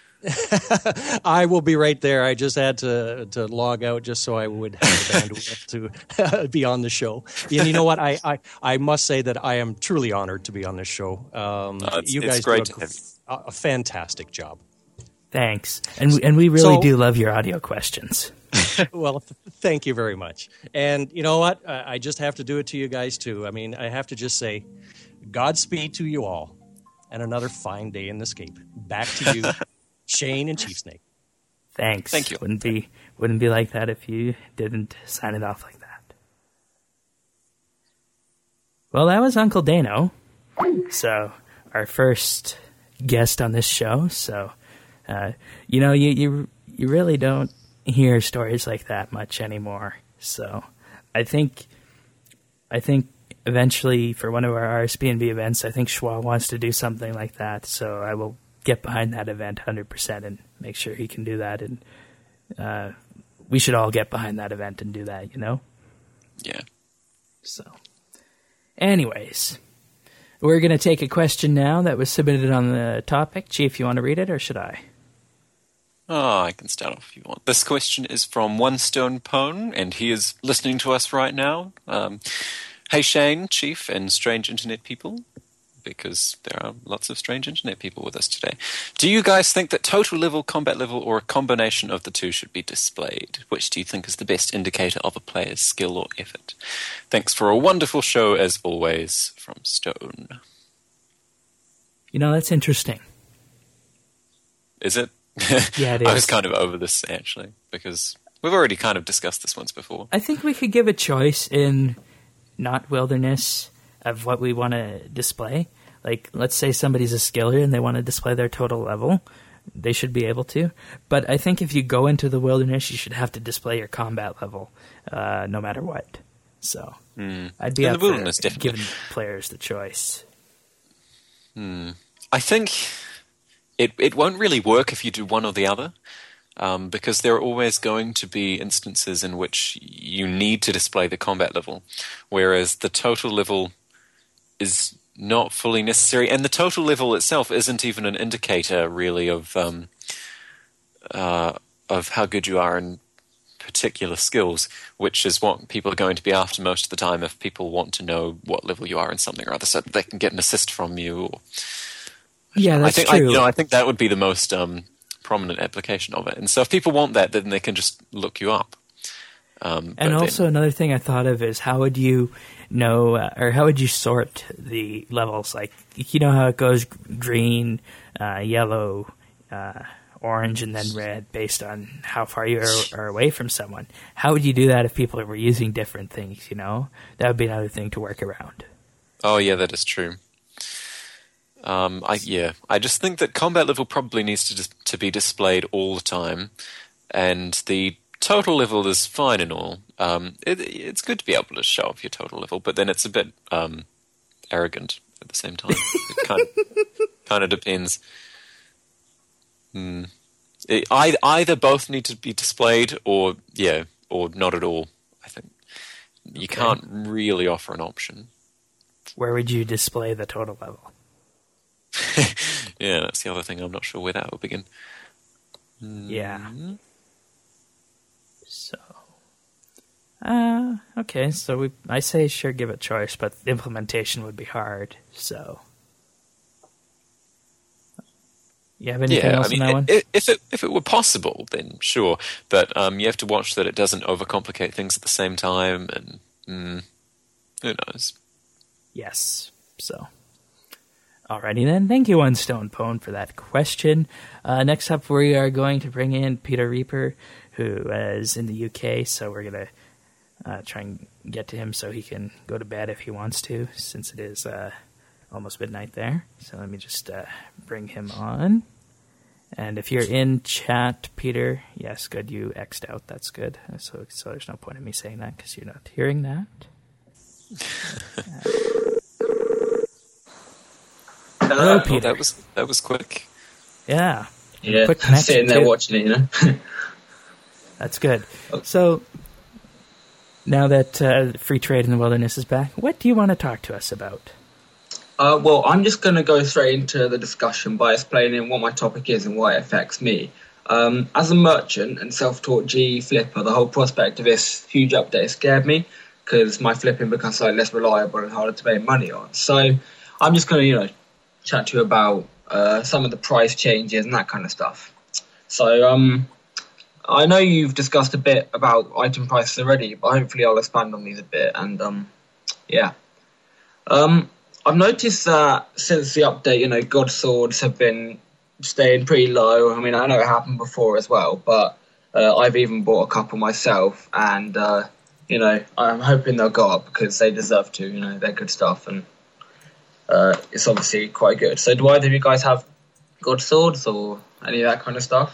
I will be right there. I just had to log out just so I would have the bandwidth to be on the show. And you know what? I must say that I am truly honored to be on this show. You guys do a fantastic job. Thanks. And we really do love your audio questions. Well, thank you very much. And you know what? I just have to do it to you guys too. I mean, I have to just say Godspeed to you all and another fine day in the Scape. Back to you. Shane and Chief Snake. Thanks. Thank you. Wouldn't be like that if you didn't sign it off like that. Well, that was Uncle Dano. So, our first guest on this show. So, you really don't hear stories like that much anymore. So, I think eventually for one of our RSB&B events, I think Schwa wants to do something like that. So, I will get behind that event 100% and make sure he can do that. And we should all get behind that event and do that, you know? Yeah. So, anyways, we're going to take a question now that was submitted on the topic. Chief, you want to read it, or should I? Oh, I can start off if you want. This question is from One Stone Pone, and he is listening to us right now. Hey Shane, Chief, and strange internet people, because there are lots of strange internet people with us today. Do you guys think that total level, combat level, or a combination of the two should be displayed? Which do you think is the best indicator of a player's skill or effort? Thanks for a wonderful show, as always, from Stone. You know, that's interesting. Is it? Yeah, it is. I was kind of over this, actually, because we've already kind of discussed this once before. I think we could give a choice in not wilderness of what we want to display. Like, let's say somebody's a skiller and they want to display their total level. They should be able to. But I think if you go into the wilderness, you should have to display your combat level, no matter what. So I'd be In up the wilderness, for definitely. giving players the choice. I think it won't really work if you do one or the other, because there are always going to be instances in which you need to display the combat level, whereas the total level is not fully necessary, and the total level itself isn't even an indicator, really, of how good you are in particular skills, which is what people are going to be after most of the time if people want to know what level you are in something or other, so that they can get an assist from you. Or, Yeah, that's I think, true. I think that would be the most prominent application of it. And so if people want that, then they can just look you up. And also another thing I thought of is how would you know, or how would you sort the levels? Like, you know how it goes green, yellow, orange, and then red based on how far you are away from someone. How would you do that if people were using different things, you know? That would be another thing to work around. Oh, yeah, that is true. I just think that combat level probably needs to be displayed all the time, and the total level is fine and all. It's good to be able to show off your total level, but then it's a bit arrogant at the same time. It kind of depends. Either both need to be displayed, or not at all. I think you can't really offer an option. Where would you display the total level? Yeah, that's the other thing. I'm not sure where that will begin. Yeah. So, okay. So I say sure, give it choice, but the implementation would be hard. So, you have anything else on that one? If it were possible, then sure. But you have to watch that it doesn't overcomplicate things at the same time, and who knows? Yes. So. Alrighty then. Thank you, One Stone Pone, for that question. Next up, we are going to bring in Peter Reaper, who is in the UK, so we're going to try and get to him so he can go to bed if he wants to, since it is almost midnight there. So let me just bring him on. And if you're in chat, Peter, yes, good, you X'd out, that's good. So there's no point in me saying that because you're not hearing that. Hello, Peter. Oh, that was quick. Yeah. Yeah, Quick I'm sitting there too. watching it, you know. That's good. So, now that free trade in the wilderness is back, what do you want to talk to us about? Well, I'm just going to go straight into the discussion by explaining what my topic is and why it affects me. As a merchant and self-taught GE flipper, the whole prospect of this huge update scared me because my flipping becomes slightly less reliable and harder to make money on. So, I'm just going to, chat to you about some of the price changes and that kind of stuff. So, I know you've discussed a bit about item prices already, but hopefully I'll expand on these a bit. And, I've noticed that since the update, God swords have been staying pretty low. I mean, I know it happened before as well, but I've even bought a couple myself. And, I'm hoping they'll go up because they deserve to. They're good stuff. And it's obviously quite good. So do either of you guys have God swords or any of that kind of stuff?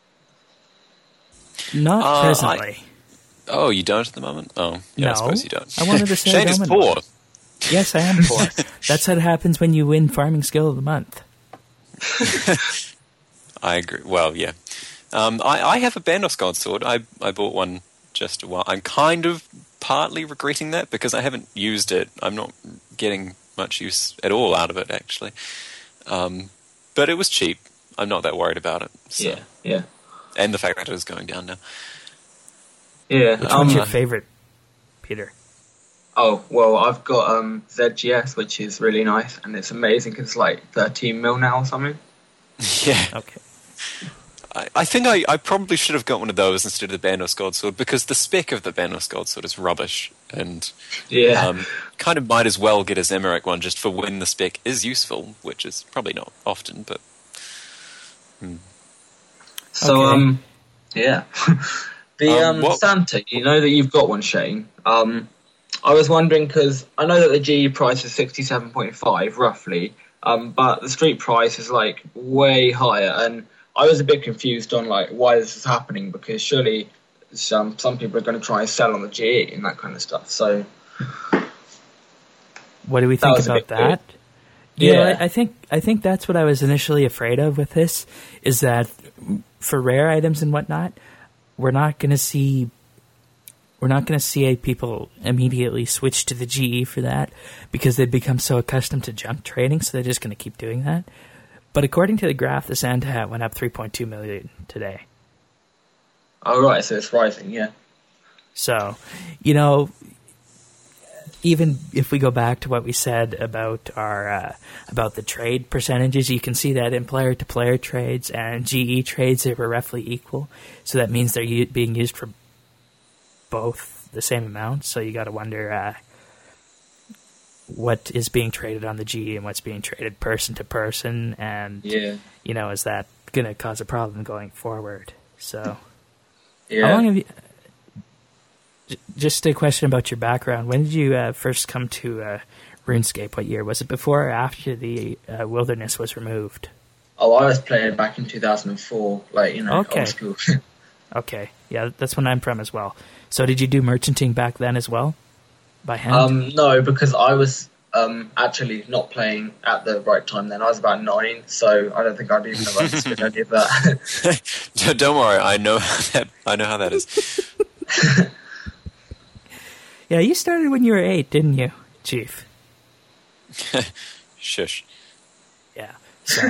Not presently. You don't at the moment? Oh, yeah, No. I suppose you don't. I wanted to say Shane is poor. Yes, I am poor. That's what happens when you win Farming Skill of the Month. I agree. Well, yeah. I have a Bandos God Sword. I bought one just a while. I'm kind of partly regretting that because I haven't used it. I'm not getting much use at all out of it, actually. But it was cheap. I'm not that worried about it. So. Yeah. And the fact that it was going down now. Yeah. Which one's your favorite, Peter? Oh, well, I've got ZGS, which is really nice, and it's amazing because it's like 13 mil now or something. Yeah. Okay. I think I probably should have got one of those instead of the Bandos God Sword because the spec of the Bandos God Sword is rubbish, and kind of might as well get a Zamorak one just for when the spec is useful, which is probably not often, but... So, Okay. yeah. The Santa, you know that you've got one, Shane. I was wondering, because I know that the GE price is 67.5, roughly, but the street price is, like, way higher, and I was a bit confused on, like, why this is happening, because surely some people are going to try and sell on the GE and that kind of stuff, so... What do we think about that? weird. You know, Yeah. I think that's what I was initially afraid of with this, is that for rare items and whatnot, we're not going to see people immediately switch to the GE for that because they've become so accustomed to junk trading, so they're just going to keep doing that. But according to the graph, the Santa hat went up 3.2 million today. Oh, right, so it's rising, yeah. So, you know, even if we go back to what we said about our about the trade percentages, you can see that in player-to-player trades and GE trades, they were roughly equal. So that means they're being used for both the same amount. So you got to wonder what is being traded on the GE and what's being traded person to person, and you know, is that going to cause a problem going forward? So, how long have you? Just a question about your background. When did you first come to RuneScape? What year? Was it before or after the Wilderness was removed? Oh, I was playing back in 2004, like, you know, Okay. old school. Okay, yeah, that's when I'm from as well. So did you do merchanting back then as well? By hand? No, because I was actually not playing at the right time then. I was about 9, so I don't think I'd even have understood any of that. Don't worry, I know how that is. Yeah, you started when you were 8, didn't you, Chief? Shush. Yeah. So,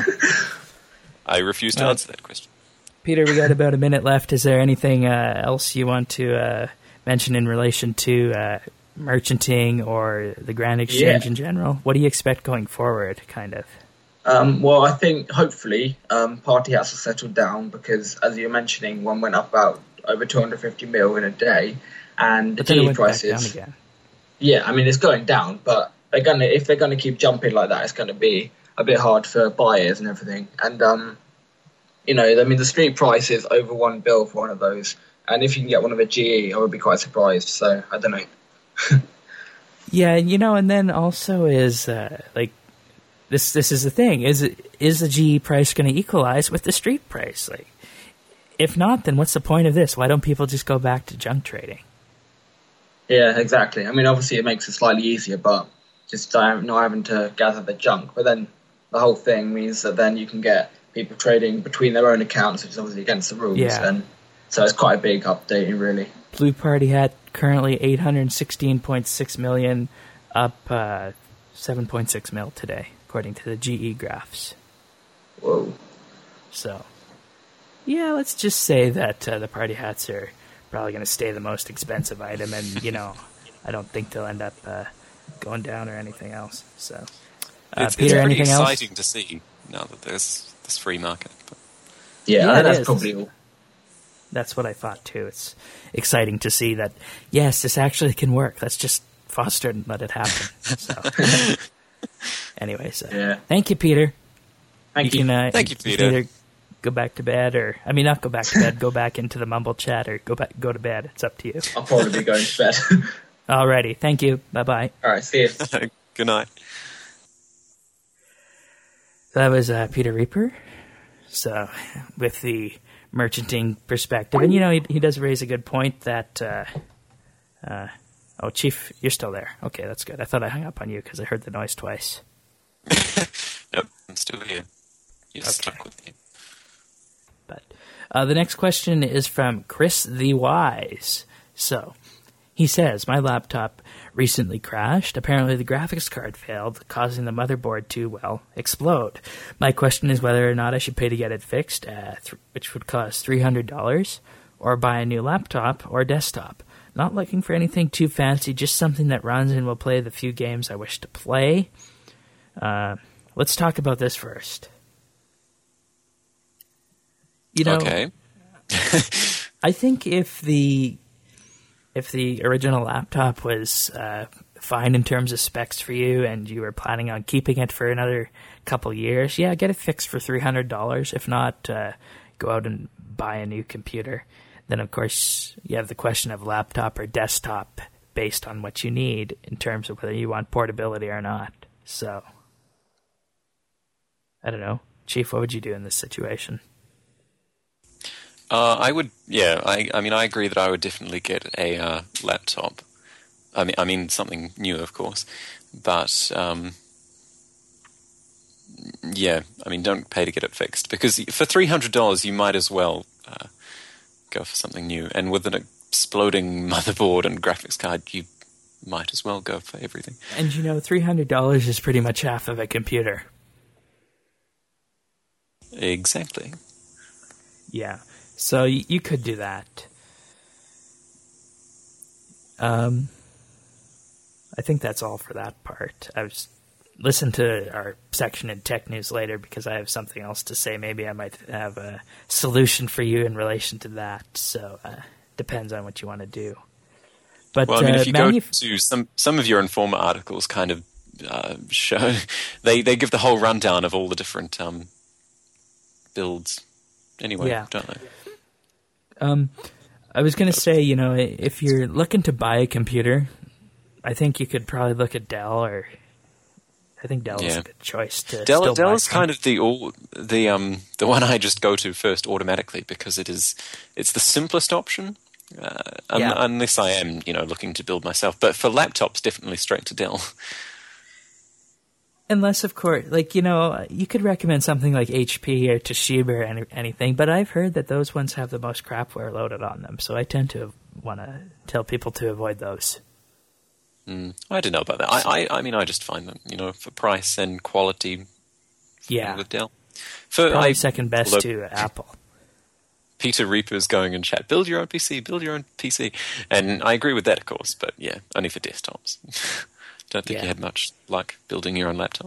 I refuse to answer that question. Peter, we got about a minute left. Is there anything else you want to mention in relation to merchanting or the Grand Exchange in general? What do you expect going forward, kind of? Well, I think hopefully party hats will settle down because, as you're mentioning, one went up about over 250 mil in a day, and the But then it GE went back prices. down again. Yeah, I mean it's going down, but if they're gonna keep jumping like that, it's gonna be a bit hard for buyers and everything. And you know, I mean the street price is over $1 bill for one of those, and if you can get one of a GE, I would be quite surprised. So I don't know. Yeah, you know, and then also is like this is the thing: is the GE price going to equalize with the street price? Like, if not, then what's the point of this? Why don't people just go back to junk trading? Yeah, exactly. I mean, obviously it makes it slightly easier, but just not having to gather the junk. But then the whole thing means that then you can get people trading between their own accounts, which is obviously against the rules. Yeah. And so it's quite a big updating, really. Blue Party hat currently 816.6 million, up 7.6 mil today, according to the GE graphs. Whoa. So, yeah, let's just say that the party hats are probably going to stay the most expensive item, and, you know, I don't think they'll end up going down or anything else. So, It's Peter, pretty anything else? exciting to see now that there's this free market. But Yeah, Yeah, it that's is. probably all. That's what I thought, too. It's exciting to see that, yes, this actually can work. Let's just foster it and let it happen. So, anyways, Yeah. thank you, Peter. Thank you. Can, Thank you, can Peter. either go back to bed, or I mean, not go back to bed. Go back into the mumble chat, or go to bed. It's up to you. I'll probably be going to bed. Alrighty, thank you. Bye bye. All right, see you. good night. That was Peter Reaper. So, with the merchanting perspective, and you know, he does raise a good point that. Oh, Chief, you're still there. Okay, that's good. I thought I hung up on you because I heard the noise twice. Nope, I'm still here. You're stuck with me. But The next question is from Chris the Wise. So, he says, my laptop recently crashed. Apparently the graphics card failed, causing the motherboard to, well, explode. My question is whether or not I should pay to get it fixed, which would cost $300, or buy a new laptop or desktop. Not looking for anything too fancy, just something that runs and will play the few games I wish to play. Let's talk about this first. You know, Okay. I think if the original laptop was fine in terms of specs for you and you were planning on keeping it for another couple years, yeah, get it fixed for $300. If not, go out and buy a new computer. Then, of course, you have the question of laptop or desktop based on what you need in terms of whether you want portability or not. So, I don't know. Chief, what would you do in this situation? I would, yeah. I mean, I agree that I would definitely get a laptop. I mean, something new, of course, but yeah. I mean, don't pay to get it fixed because for $300, you might as well go for something new. And with an exploding motherboard and graphics card, you might as well go for everything. And you know, $300 is pretty much half of a computer. Exactly. Yeah. So you could do that. I think that's all for that part. I was listen to our section in Tech News later because I have something else to say. Maybe I might have a solution for you in relation to that. So depends on what you want to do. But well, I mean, if you go to some of your Informer articles, kind of show they give the whole rundown of all the different builds. Anyway, yeah. Don't they? I was going to say, you know, if you're looking to buy a computer, I think you could probably look at Dell, or I think Dell is a good choice to Dell is kind of the one I just go to first automatically because it's the simplest option. Unless I am, you know, looking to build myself, but for laptops, definitely straight to Dell. Unless, of course, like, you know, you could recommend something like HP or Toshiba or anything, but I've heard that those ones have the most crapware loaded on them, so I tend to want to tell people to avoid those. I don't know about that. I mean, I just find them, you know, for price and quality. Yeah, with Dell. Probably second best to Apple. Peter Reaper's going in chat, build your own PC. And I agree with that, of course, but yeah, only for desktops. Don't think you had much luck building your own laptop.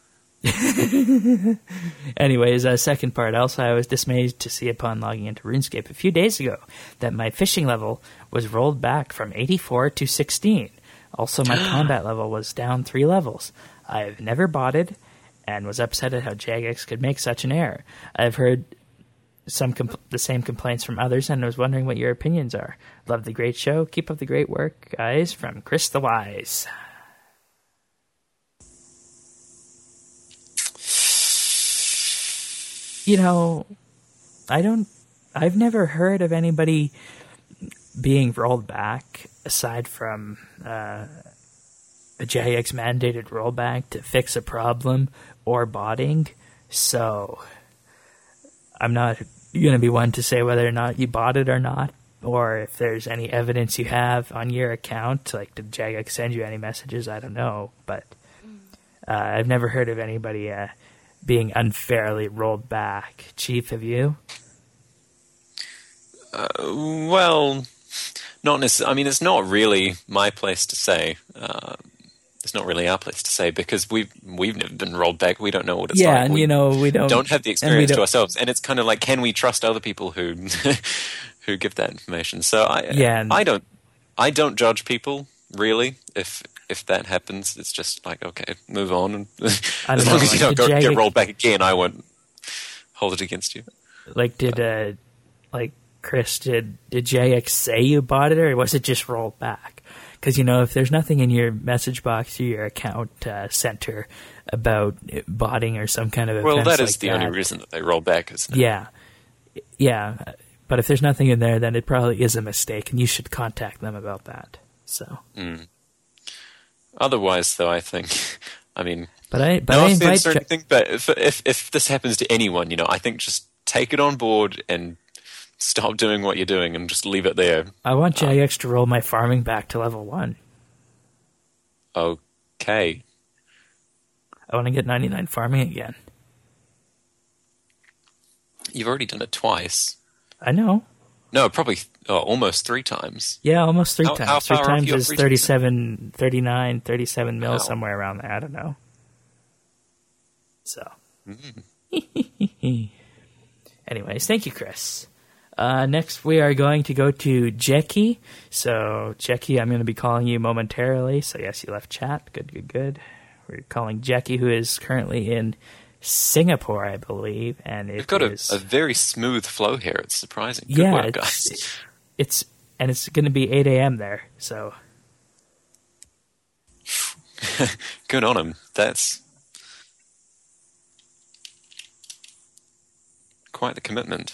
Anyways, second part. Also, I was dismayed to see upon logging into RuneScape a few days ago that my fishing level was rolled back from 84 to 16. Also, my combat level was down 3 levels. I've never botted and was upset at how Jagex could make such an error. I've heard the same complaints from others and was wondering what your opinions are. Love the great show. Keep up the great work, guys. From Chris the Wise. You know, I've never heard of anybody being rolled back aside from a Jagex mandated rollback to fix a problem or botting. So I'm not going to be one to say whether or not you bought it or not, or if there's any evidence you have on your account. Like, did Jagex send you any messages? I don't know, but I've never heard of anybody being unfairly rolled back. Chief, have you? Well, not necessarily. I mean, it's not really my place to say. It's not really our place to say because we've never been rolled back. We don't know what it's like. Yeah, and we don't have the experience to ourselves, and it's kind of like, can we trust other people who who give that information? So I don't judge people really. If that happens, it's just like, okay, move on. And as long as you don't get rolled back again, I won't hold it against you. Like, Chris, did JX say you bought it, or was it just rolled back? Because, you know, if there's nothing in your message box or your account center about botting or some kind of offense, well, that is the only reason that they roll back, isn't it? Yeah. But if there's nothing in there, then it probably is a mistake, and you should contact them about that. So. Otherwise, though, I think, I mean, but I if this happens to anyone, you know, I think just take it on board and stop doing what you're doing and just leave it there. I want Jagex to roll my farming back to level 1. Okay. I want to get 99 farming again. You've already done it twice. I know. No, probably almost 3 times. Yeah, almost 3 times. How 3 far off times you is at 37, 39, 37 mil, Wow. somewhere around there. I don't know. So. Anyways, thank you, Chris. Next, we are going to go to Jackie. So, Jackie, I'm going to be calling you momentarily. So, yes, you left chat. Good. We're calling Jackie, who is currently in Singapore, I believe. And We've got a very smooth flow here. It's surprising. Good yeah, work, guys. it's going to be 8 a.m. there. So, Good on him. That's quite the commitment.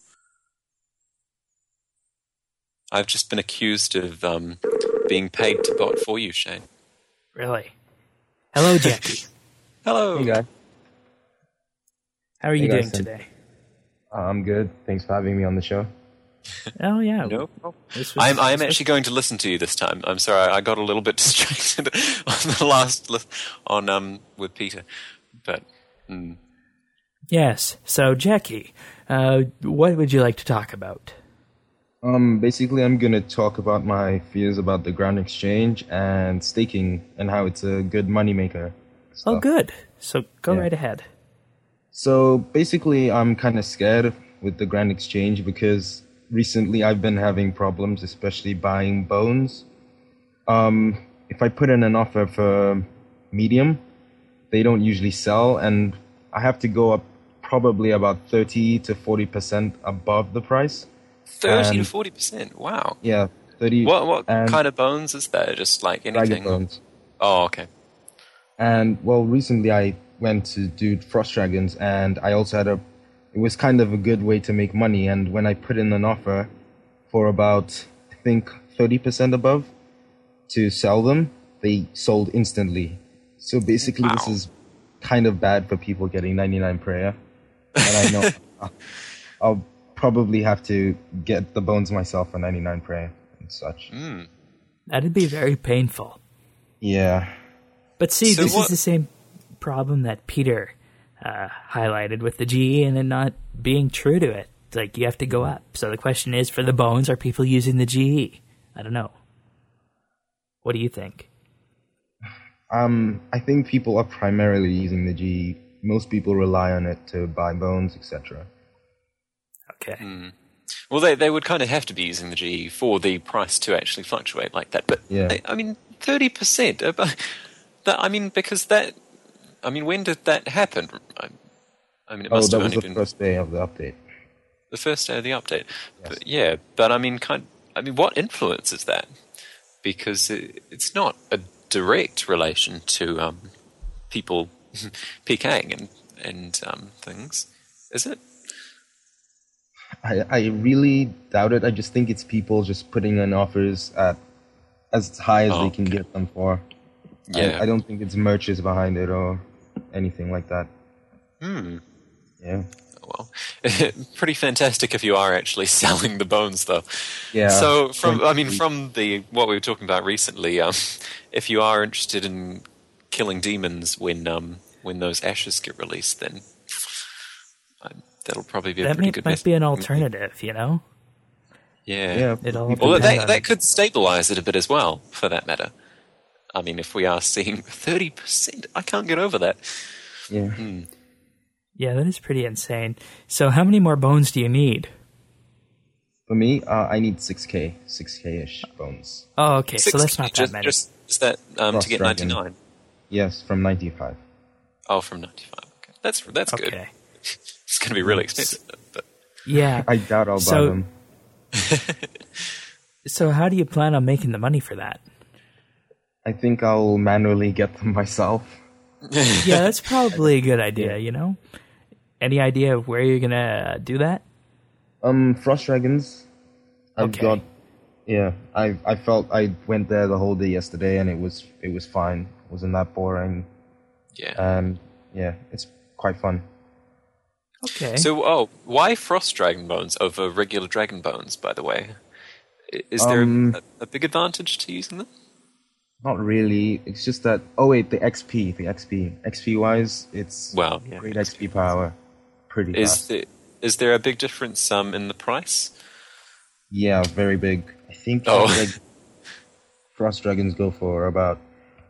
I've just been accused of being paid to bot for you, Shane. really. Hello, Jackie. Hello. Hey guys, How are you Hey, doing guys. today? I'm good. Thanks for having me on the show. Oh, yeah. No problem. This was- I am actually going to listen to you this time. I'm sorry, I got a little bit distracted on the last with Peter, but Yes. So, Jackie, what would you like to talk about? Basically, I'm gonna talk about my fears about the ground exchange and staking and how it's a good moneymaker. Oh, good. So, go Yeah. right ahead. So basically, I'm kind of scared with the Grand Exchange because recently I've been having problems, especially buying bones. If I put in an offer for medium, they don't usually sell, and I have to go up probably about 30 to 40% above the price. 30 to And- 40%. Wow. Yeah, 30. What and kind of bones is that? Just like dragon anything? bones. Oh, okay. And well, recently I went to do Frost Dragons, and I also had it was kind of a good way to make money. And when I put in an offer for about, I think, 30% above to sell them, they sold instantly. So basically, this Wow. is kind of bad for people getting 99 prayer. And I know I'll probably have to get the bones myself for 99 prayer and such. That'd be very painful. Yeah. But see, So this what- is the same problem that Peter highlighted with the GE and then not being true to it. It's like, you have to go up. So the question is, for the bones, are people using the GE? I don't know. What do you think? I think people are primarily using the G. Most people rely on it to buy bones, etc. Okay. Well, they would kind of have to be using the GE for the price to actually fluctuate like that. But, Yeah. I mean, 30%. When did that happen? I mean, it Oh, must that have was only the been first day of the update. the first day of the update. Yes. But I mean, what influences that? Because it's not a direct relation to people PKing and things, is it? I really doubt it. I just think it's people just putting in offers at as high as they can Okay. get them for. Yeah. I don't think it's merchants behind it or anything like that. Yeah. Well, pretty fantastic if you are actually selling the bones, though. Yeah. So, from what we were talking about recently, if you are interested in killing demons when those ashes get released, then that'll probably be a That pretty good might method. be an alternative, you know? Yeah. It all people- Well, depends on- that could stabilize it a bit as well, for that matter. I mean, if we are seeing 30%, I can't get over that. Yeah. Yeah, that is pretty insane. So how many more bones do you need? For me, I need 6k-ish bones. Oh, okay, so 60, that's not that many. Just is that to Frost get Dragon. 99? Yes, from 95. Oh, from 95. Okay, that's good. Okay. It's going to be really expensive, but Yeah. I doubt I'll buy So- them. So how do you plan on making the money for that? I think I'll manually get them myself. Yeah, that's probably a good idea, you know? Any idea of where you're gonna do that? Frost Dragons. I've Okay. got. Yeah, I felt I went there the whole day yesterday, and it was fine. It wasn't that boring, yeah. and yeah, it's quite fun. Okay. So, why Frost Dragon Bones over regular Dragon Bones, by the way? Is there a big advantage to using them? Not really. It's just that. Oh wait, the XP wise, it's great XP power. Pretty fast. Is there a big difference in the price? Yeah, very big. I think Frost Dragons go for about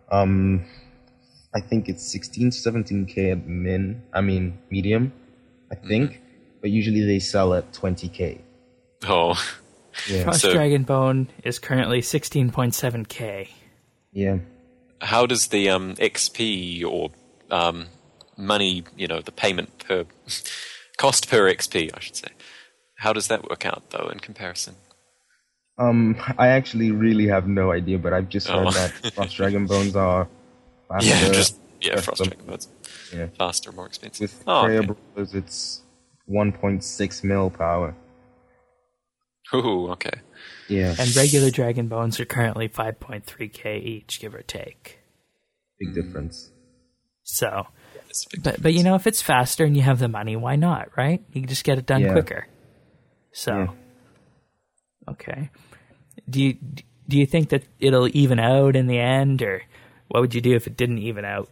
I think it's 16 to 17k at medium, I think. But usually they sell at 20k. Oh. Yeah. Frost Dragon Bone is currently 16.7k. Yeah. How does the XP or money, the payment per cost per XP, I should say, how does that work out though in comparison? I actually really have no idea, but I've just heard that Frost Dragon Bones are faster. Frost Dragon Bones. Yeah. Faster, more expensive. With Prayer Brawlers, it's 1.6 mil power. Ooh, okay. Yeah. And regular Dragon Bones are currently 5.3k each, give or take. Big difference. So, but if it's faster and you have the money, why not, right? You can just get it done quicker. So, okay. Do you think that it'll even out in the end, or what would you do if it didn't even out?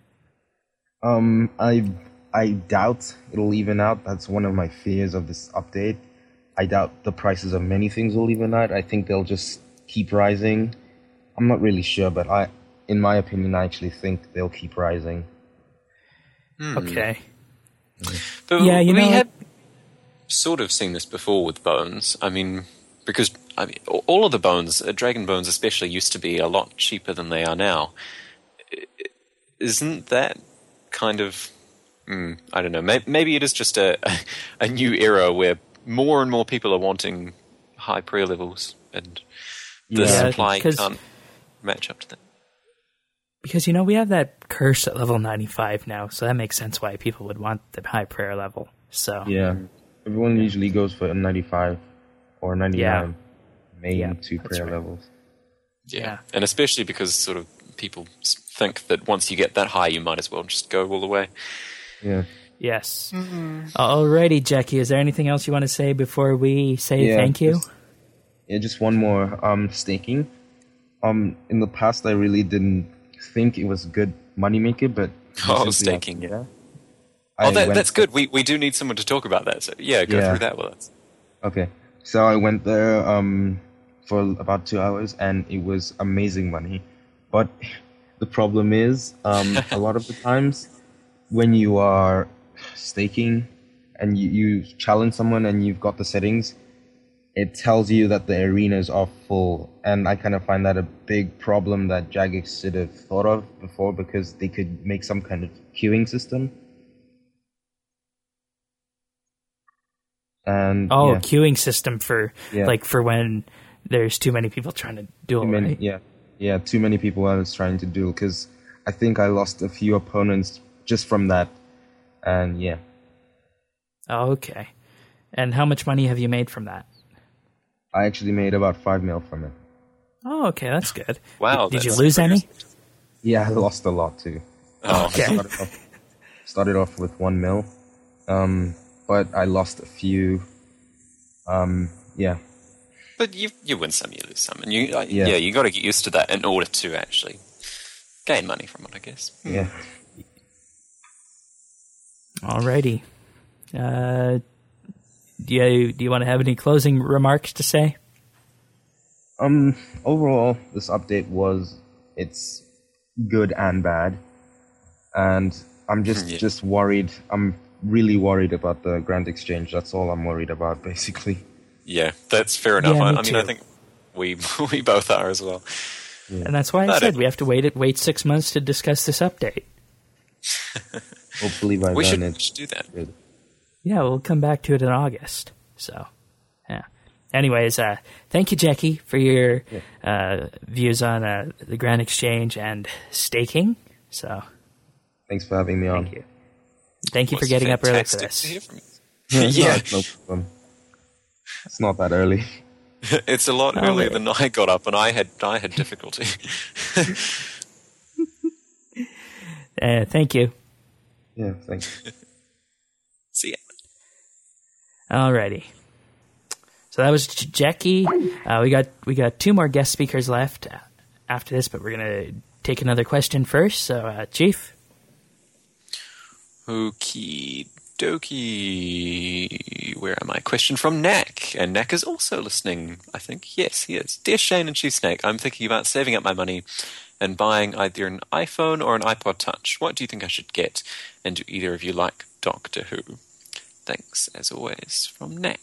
I doubt it'll even out. That's one of my fears of this update. I doubt the prices of many things will even out. I think they'll just keep rising. I'm not really sure, but in my opinion, I actually think they'll keep rising. Okay. But yeah, we have sort of seen this before with bones. Because all of the bones, Dragon Bones especially, used to be a lot cheaper than they are now. Isn't that kind of... I don't know. Maybe it is just a new era where more and more people are wanting high prayer levels, and the supply can't match up to that. Because, we have that curse at level 95 now, so that makes sense why people would want the high prayer level. So yeah, everyone usually goes for a 95 or 99 main two prayer levels. Yeah, and especially because sort of people think that once you get that high, you might as well just go all the way. Yeah. Yes. Alrighty, Jackie, is there anything else you want to say before we say thank you? Just one more. Staking. In the past, I really didn't think it was good moneymaker, but staking. That's good. We do need someone to talk about that. So go through that with us. Okay. So I went there for about 2 hours, and it was amazing money. But the problem is, a lot of the times when you are staking and you challenge someone and you've got the settings, it tells you that the arenas are full, and I kind of find that a big problem that Jagex should have thought of before, because they could make some kind of queuing system. And queuing system for for when there's too many people trying to duel, right? Yeah, too many people I was trying to duel, because I think I lost a few opponents just from that. And Oh, okay. And how much money have you made from that? I actually made about 5 mil from it. Oh, okay, that's good. Wow. Did you lose any? Yeah, I lost a lot too. Oh, okay. Started off with 1 mil, but I lost a few. But you win some, you lose some, and you got to get used to that in order to actually gain money from it, I guess. Yeah. Alrighty. Do you want to have any closing remarks to say? Overall, this update it's good and bad, and I'm just worried. I'm really worried about the Grand Exchange. That's all I'm worried about, basically. Yeah, that's fair enough. Yeah, I mean, I think we both are as well. Yeah. And that's why I said we have to wait 6 months to discuss this update. Hopefully by we then should do that. Good. Yeah, we'll come back to it in August. So, yeah. Anyways, thank you, Jackie, for your views on the Grand Exchange and staking. So, thanks for having me on. Thank you. Thank you for getting up early for this. To hear from you. Yeah. No problem. It's not that early. It's a lot earlier than I got up, and I had difficulty. Thank you. Yeah, thanks. See ya. Alrighty. So that was Jackie. We got 2 more guest speakers left after this, but we're gonna take another question first. So, Chief. Okie dokie. Where am I? Question from Knack. And Knack is also listening, I think. Yes, he is. Dear Shane and Chief Snake, I'm thinking about saving up my money and buying either an iPhone or an iPod Touch. What do you think I should get? And do either of you like Doctor Who? Thanks, as always, from Knack.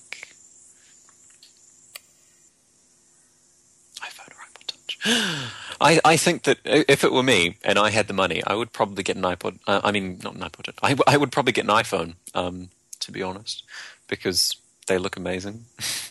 iPhone or iPod Touch? I think that if it were me and I had the money, I would probably get an iPod. Not an iPod. I would probably get an iPhone, to be honest, because they look amazing.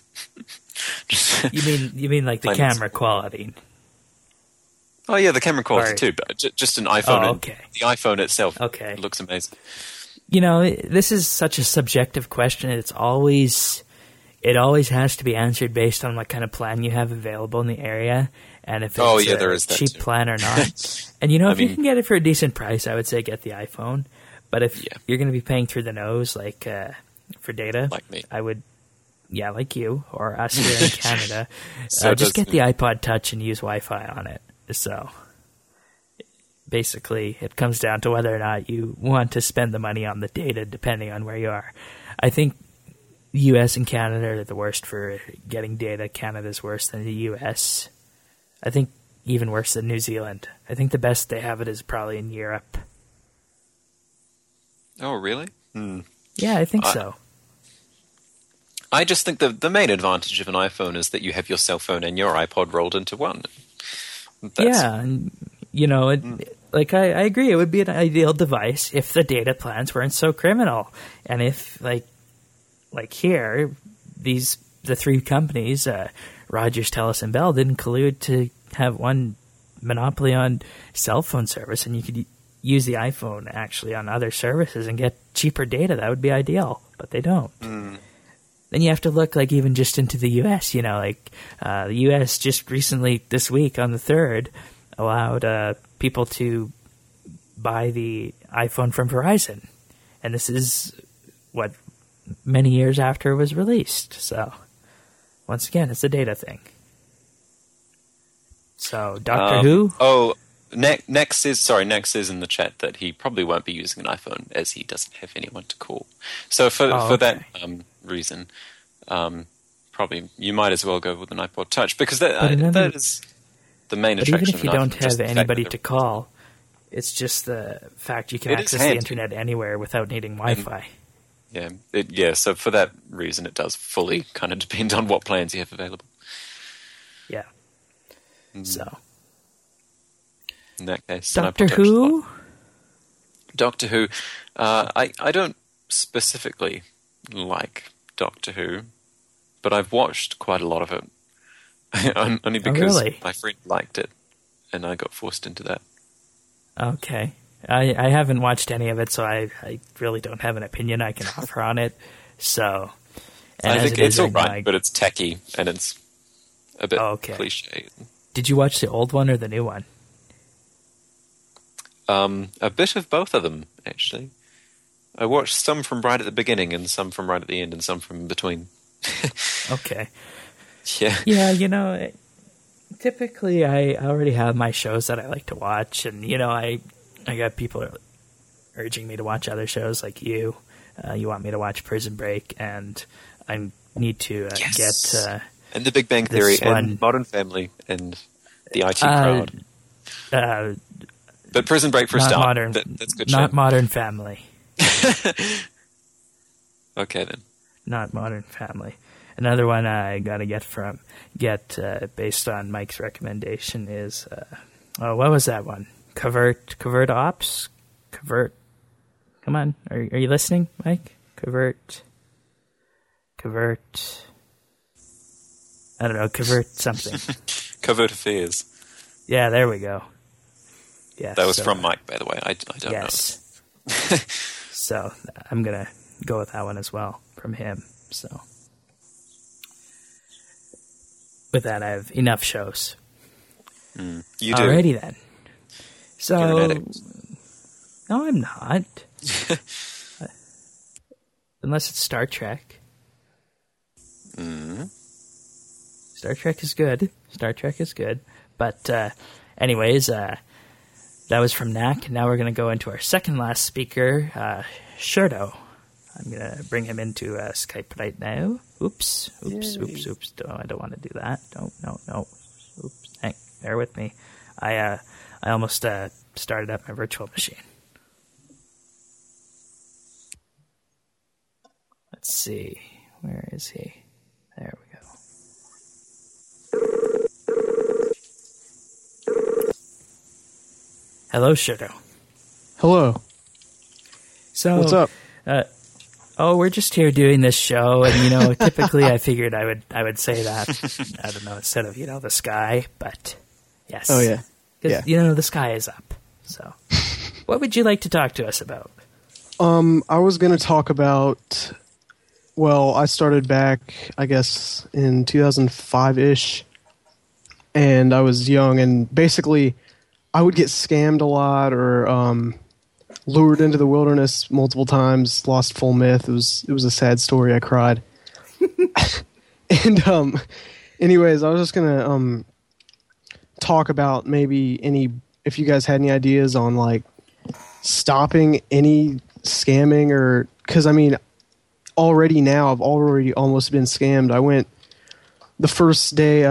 You mean like the camera quality? Oh yeah, the camera quality too, but just an iPhone. Oh, okay. The iPhone itself looks amazing. You know, this is such a subjective question. It always has to be answered based on what kind of plan you have available in the area, and if it's a cheap plan or not. And you can get it for a decent price, I would say get the iPhone. But if you're going to be paying through the nose, like for data, like me, I would, like you or us here in Canada, just get the iPod Touch and use Wi-Fi on it. So basically, it comes down to whether or not you want to spend the money on the data, depending on where you are. I think the U.S. and Canada are the worst for getting data. Canada's worse than the U.S. I think even worse than New Zealand. I think the best they have it is probably in Europe. Oh, really? Yeah, I think so. I just think the main advantage of an iPhone is that you have your cell phone and your iPod rolled into one. And, like I agree, it would be an ideal device if the data plans weren't so criminal, and if like here, the 3 companies, Rogers, Telus, and Bell, didn't collude to have one monopoly on cell phone service, and you could use the iPhone actually on other services and get cheaper data. That would be ideal, but they don't. Then you have to look like even just into the U.S. The U.S. just recently this week on the 3rd allowed people to buy the iPhone from Verizon, and this is many years after it was released. So once again, it's a data thing. So Doctor Who? Oh, Nex says in the chat that he probably won't be using an iPhone as he doesn't have anyone to call. So for that reason, probably you might as well go with an iPod Touch, because that is the main attraction. Even if you don't have anybody to call, it's just the fact you can access the internet anywhere without needing Wi-Fi. So for that reason, it does fully kind of depend on what plans you have available. Yeah. So. In that case, Doctor Who? Doctor Who. I don't specifically like Doctor Who, but I've watched quite a lot of it. Only because my friend liked it, and I got forced into that. Okay. I haven't watched any of it, so I really don't have an opinion I can offer on it. So, I think it's all right, but it's tacky, and it's a bit cliche. Did you watch the old one or the new one? A bit of both of them, actually. I watched some from right at the beginning, and some from right at the end, and some from in between. Okay. Yeah. Yeah, typically I already have my shows that I like to watch, and, I got people urging me to watch other shows like you. You want me to watch Prison Break, and I need to get... and The Big Bang Theory, and Modern Family, and The IT Crowd. But Prison Break for a start. That's good. Not Modern Family. Okay, then. Not Modern Family. Another one I gotta get based on Mike's recommendation is what was that one? Covert Ops? Covert. Come on, are you listening, Mike? Covert. I don't know. Covert something. Covert Affairs. Yeah, there we go. Yeah, that was from Mike, by the way. I don't know. Yes. So I'm gonna go with that one as well from him. So with that, I have enough shows. You do. Alrighty then. So you're an addict. No, I'm not. Unless it's Star Trek. Star Trek is good. Star Trek is good. But anyways, that was from Knack. Now we're going to go into our second last speaker, Sherdo. I'm going to bring him into Skype right now. Oops. No, I don't want to do that. No. Oops. Hey, bear with me. I almost started up my virtual machine. Let's see. Where is he? There we go. Hello, Sherdo. Hello. So, what's up? We're just here doing this show, and typically I figured I would say that, I don't know, instead of the sky, but yes. Oh yeah. Because the sky is up. So, what would you like to talk to us about? I was going to talk about. Well, I started back, I guess, in 2005-ish, and I was young, and basically, I would get scammed a lot or lured into the wilderness multiple times, lost full myth. It was a sad story. I cried. And anyways, I was just gonna talk about maybe if you guys had any ideas on like stopping any scamming, or because already now I've already almost been scammed. I went the first day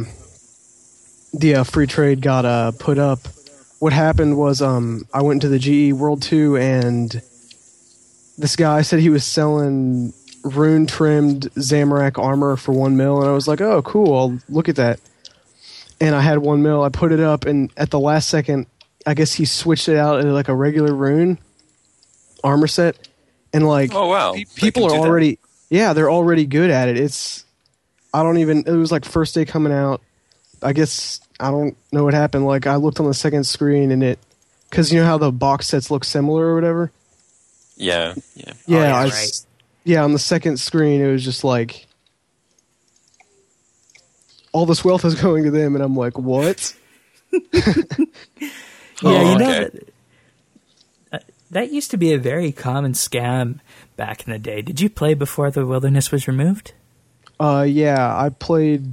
the free trade got put up. What happened was I went to the GE World 2 and this guy said he was selling rune-trimmed Zamorak armor for 1 mil, and I was like, oh, cool, I'll look at that. And I had 1 mil. I put it up, and at the last second, I guess he switched it out into like a regular rune armor set. And like, oh wow, people are already, they're already good at it. It was like first day coming out. I guess I don't know what happened. Like I looked on the second screen and because you know how the box sets look similar or whatever. Yeah. Right. On the second screen it was just like all this wealth is going to them, and I'm like, what? That used to be a very common scam back in the day. Did you play before the wilderness was removed? Yeah, I played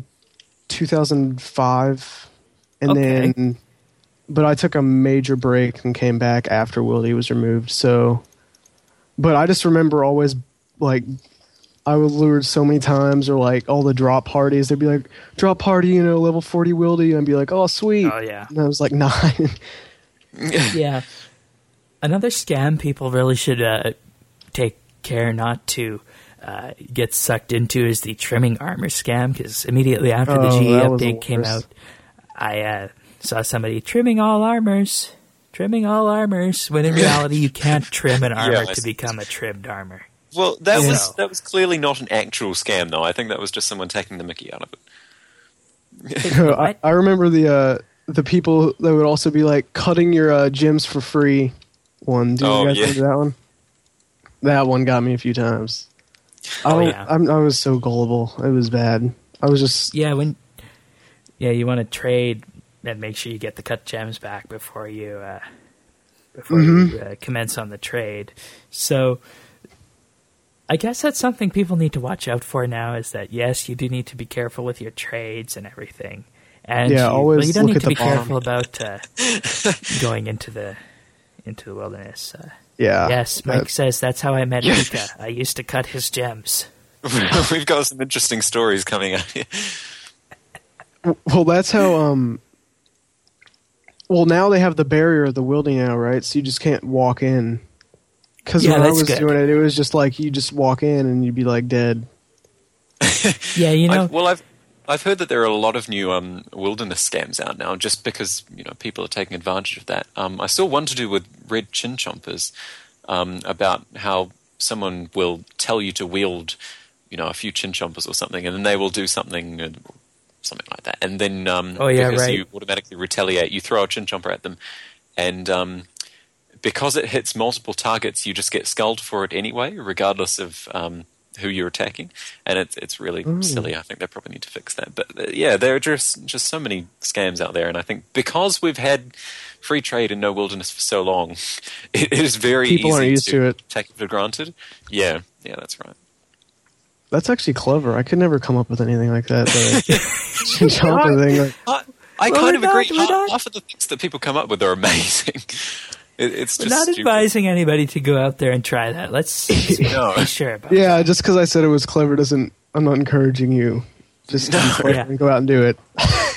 2005, and then, but I took a major break and came back after Wildy was removed. So, but I just remember always like I was lured so many times, or like all the drop parties. They'd be like, "Drop party, level 40 Wildy," and I'd be like, "Oh, sweet." Oh yeah. And I was like 9. Yeah. Another scam people really should take care not to get sucked into is the trimming armor scam, because immediately after the GE update came out, I saw somebody trimming all armors, when in reality you can't trim an armor to become a trimmed armor. Well, that was clearly not an actual scam, though. I think that was just someone taking the mickey out of it. I remember the people that would also be like cutting your gems for free. Do you guys remember that one? That one got me a few times. I was so gullible. It was bad. I was just you want to trade and make sure you get the cut gems back before you commence on the trade. So I guess that's something people need to watch out for now. Is that yes, you do need to be careful with your trades and everything, and you don't need to be careful about going into the wilderness. Yes, Mike says that's how I met Pika. I used to cut his gems. We've got some interesting stories coming up here. Well, that's how. Well, now they have the barrier of the Wildy now, right? So you just can't walk in. Because when I was doing it, it was just like you just walk in and you'd be like dead. Yeah, I've heard that there are a lot of new wilderness scams out now, just because people are taking advantage of that. I saw one to do with red chin chompers, about how someone will tell you to wield, a few chin chompers or something, and then they will do something like that, and then because you automatically retaliate, you throw a chin chomper at them, and because it hits multiple targets, you just get sculled for it anyway, regardless of who you're attacking, and it's really silly. I think they probably need to fix that. But yeah, there are just so many scams out there, and I think because we've had free trade and no wilderness for so long, it is very People aren't easy used to it. take it for granted. Yeah, that's right. That's actually clever. I could never come up with anything like that. The Chinchompa thing. Like, I Well, kind of we're agree. not- we're not- Half of the things that people come up with are amazing. It's We're just not stupid. advising anybody to go out there and try that. Let's No. be sure about yeah, just because I said it was clever doesn't. I'm not encouraging you. Just to be clever Yeah. and go out and do it.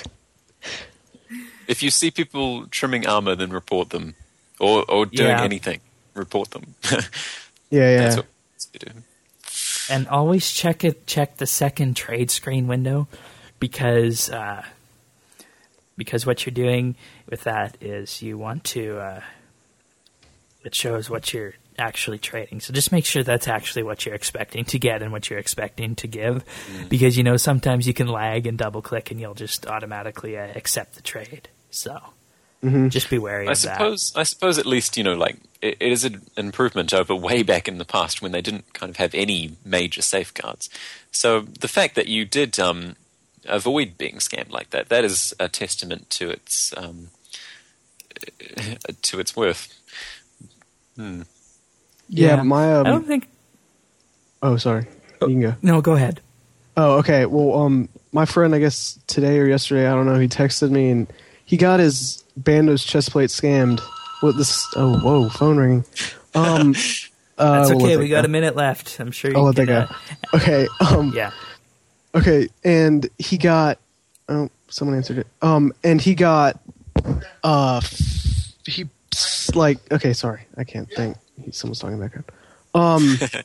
If you see people trimming armor, then report them, or doing Yeah. anything, report them. Yeah. That's what you do. And always check the second trade screen window, because what you're doing with that is you want to it shows what you're actually trading. So just make sure that's actually what you're expecting to get and what you're expecting to give, because sometimes you can lag and double click and you'll just automatically accept the trade. So just be wary of that. I suppose at least like it is an improvement over way back in the past when they didn't kind of have any major safeguards. So the fact that you did avoid being scammed like that is a testament to its worth. Yeah, my. I don't think. Oh, sorry. You can go. No, go ahead. Oh, okay. Well, my friend, I guess today or yesterday, I don't know, he texted me and he got his Bandos chest plate scammed with this. Oh, whoa, phone ringing. That's we'll okay. let We that got go. a minute left. I'm sure you I'll let can. that go. Okay. Yeah. Okay, and he got. Oh, someone answered it. And he got. Okay, sorry, I can't think. Someone's talking back up.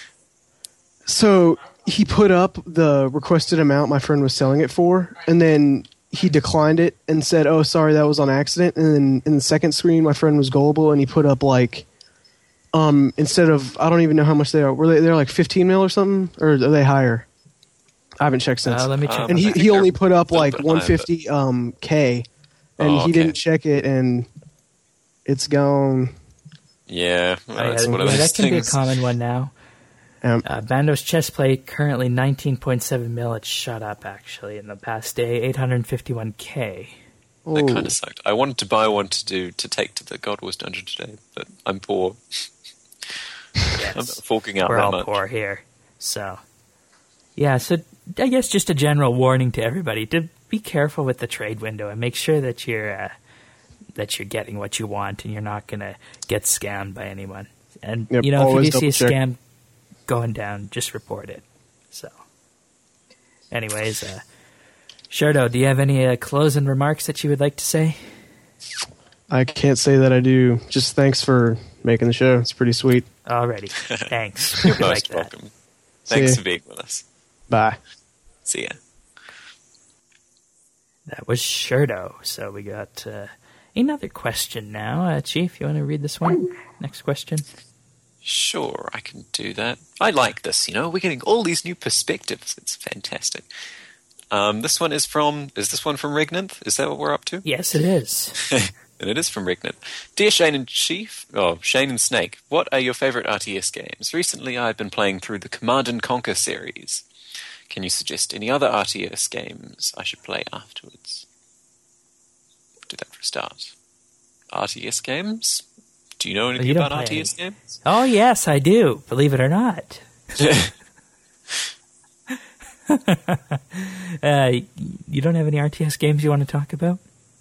So he put up the requested amount my friend was selling it for, and then he declined it and said, "Oh, sorry, that was on accident." And then in the second screen, my friend was gullible, and he put up instead of, I don't even know how much they are. They're like 15 mil or something, or are they higher? I haven't checked since. Let me check. And I think he only they're put up a little like bit higher, 150 K, and Oh, he didn't okay. check it, and it's gone. Yeah, that's one of that those can be a things. common one now. Bandos chest plate currently 19.7 mil. It shot up actually in the past day, 851K. That kind of sucked. I wanted to buy one to take to the God Wars dungeon today, but I'm poor. I'm not forking out We're that all much. poor here, so yeah. So I guess just a general warning to everybody to be careful with the trade window and make sure that you're getting what you want and you're not going to get scammed by anyone. And Yep, if you always do see a double check. scam going down, just report it. So, anyways, Sherdo, do you have any closing remarks that you would like to say? I can't say that I do. Just thanks for making the show. It's pretty sweet. Alrighty, thanks. You're I like most that. welcome. See Thanks ya. for being with us. Bye. See ya. That was Sherdo. So we got another question now. Chief, you want to read this one? Next question. Sure, I can do that. I like this, We're getting all these new perspectives. It's fantastic. This one is this one from Regnant? Is that what we're up to? Yes, it is. And it is from Regnant. Dear Shane and Shane and Snake, what are your favorite RTS games? Recently I've been playing through the Command & Conquer series. Can you suggest any other RTS games I should play afterwards? Do that for a start. RTS games? Do you know anything you don't about play RTS games? Oh, yes, I do. Believe it or not. You don't have any RTS games you want to talk about?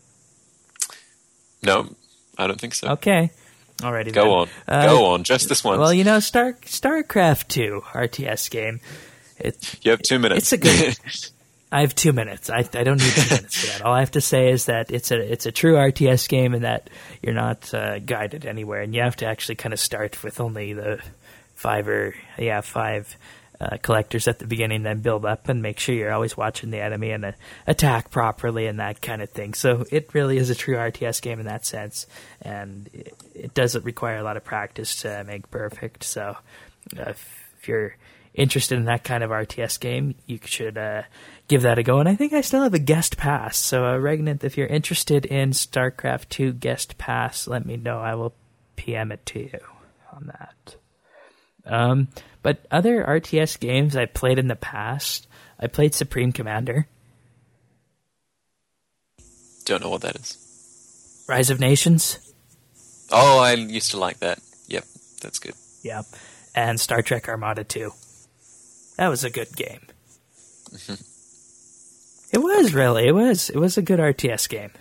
No, I don't think so. Okay. Alrighty. Go then. on. Go on, just this once. Well, StarCraft 2 RTS game. You have 2 minutes. It's a good. I have 2 minutes. I don't need 2 minutes for that. All I have to say is that it's a true RTS game and that you're not guided anywhere, and you have to actually kind of start with only the five collectors at the beginning, then build up and make sure you're always watching the enemy and attack properly and that kind of thing. So it really is a true RTS game in that sense, and it doesn't require a lot of practice to make perfect. So if you're interested in that kind of RTS game, you should give that a go. And I think I still have a guest pass. So Regnant, if you're interested in StarCraft 2 guest pass, let me know. I will PM it to you on that. But other RTS games I played in the past, I played Supreme Commander. Don't know what that is. Rise of Nations. Oh, I used to like that. Yep, that's good. Yep. And Star Trek Armada 2. That was a good game. It was, really. It was a good RTS game.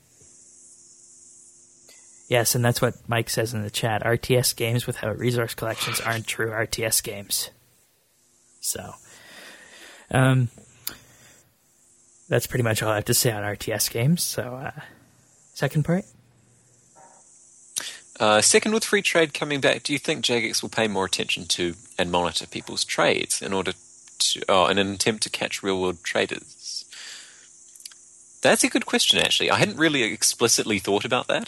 Yes, and that's what Mike says in the chat. RTS games without resource collections aren't true RTS games. So, that's pretty much all I have to say on RTS games. So, second part? Second, with free trade coming back, do you think Jagex will pay more attention to and monitor people's trades in order to, in an attempt to catch real-world traders? That's a good question, actually. I hadn't really explicitly thought about that.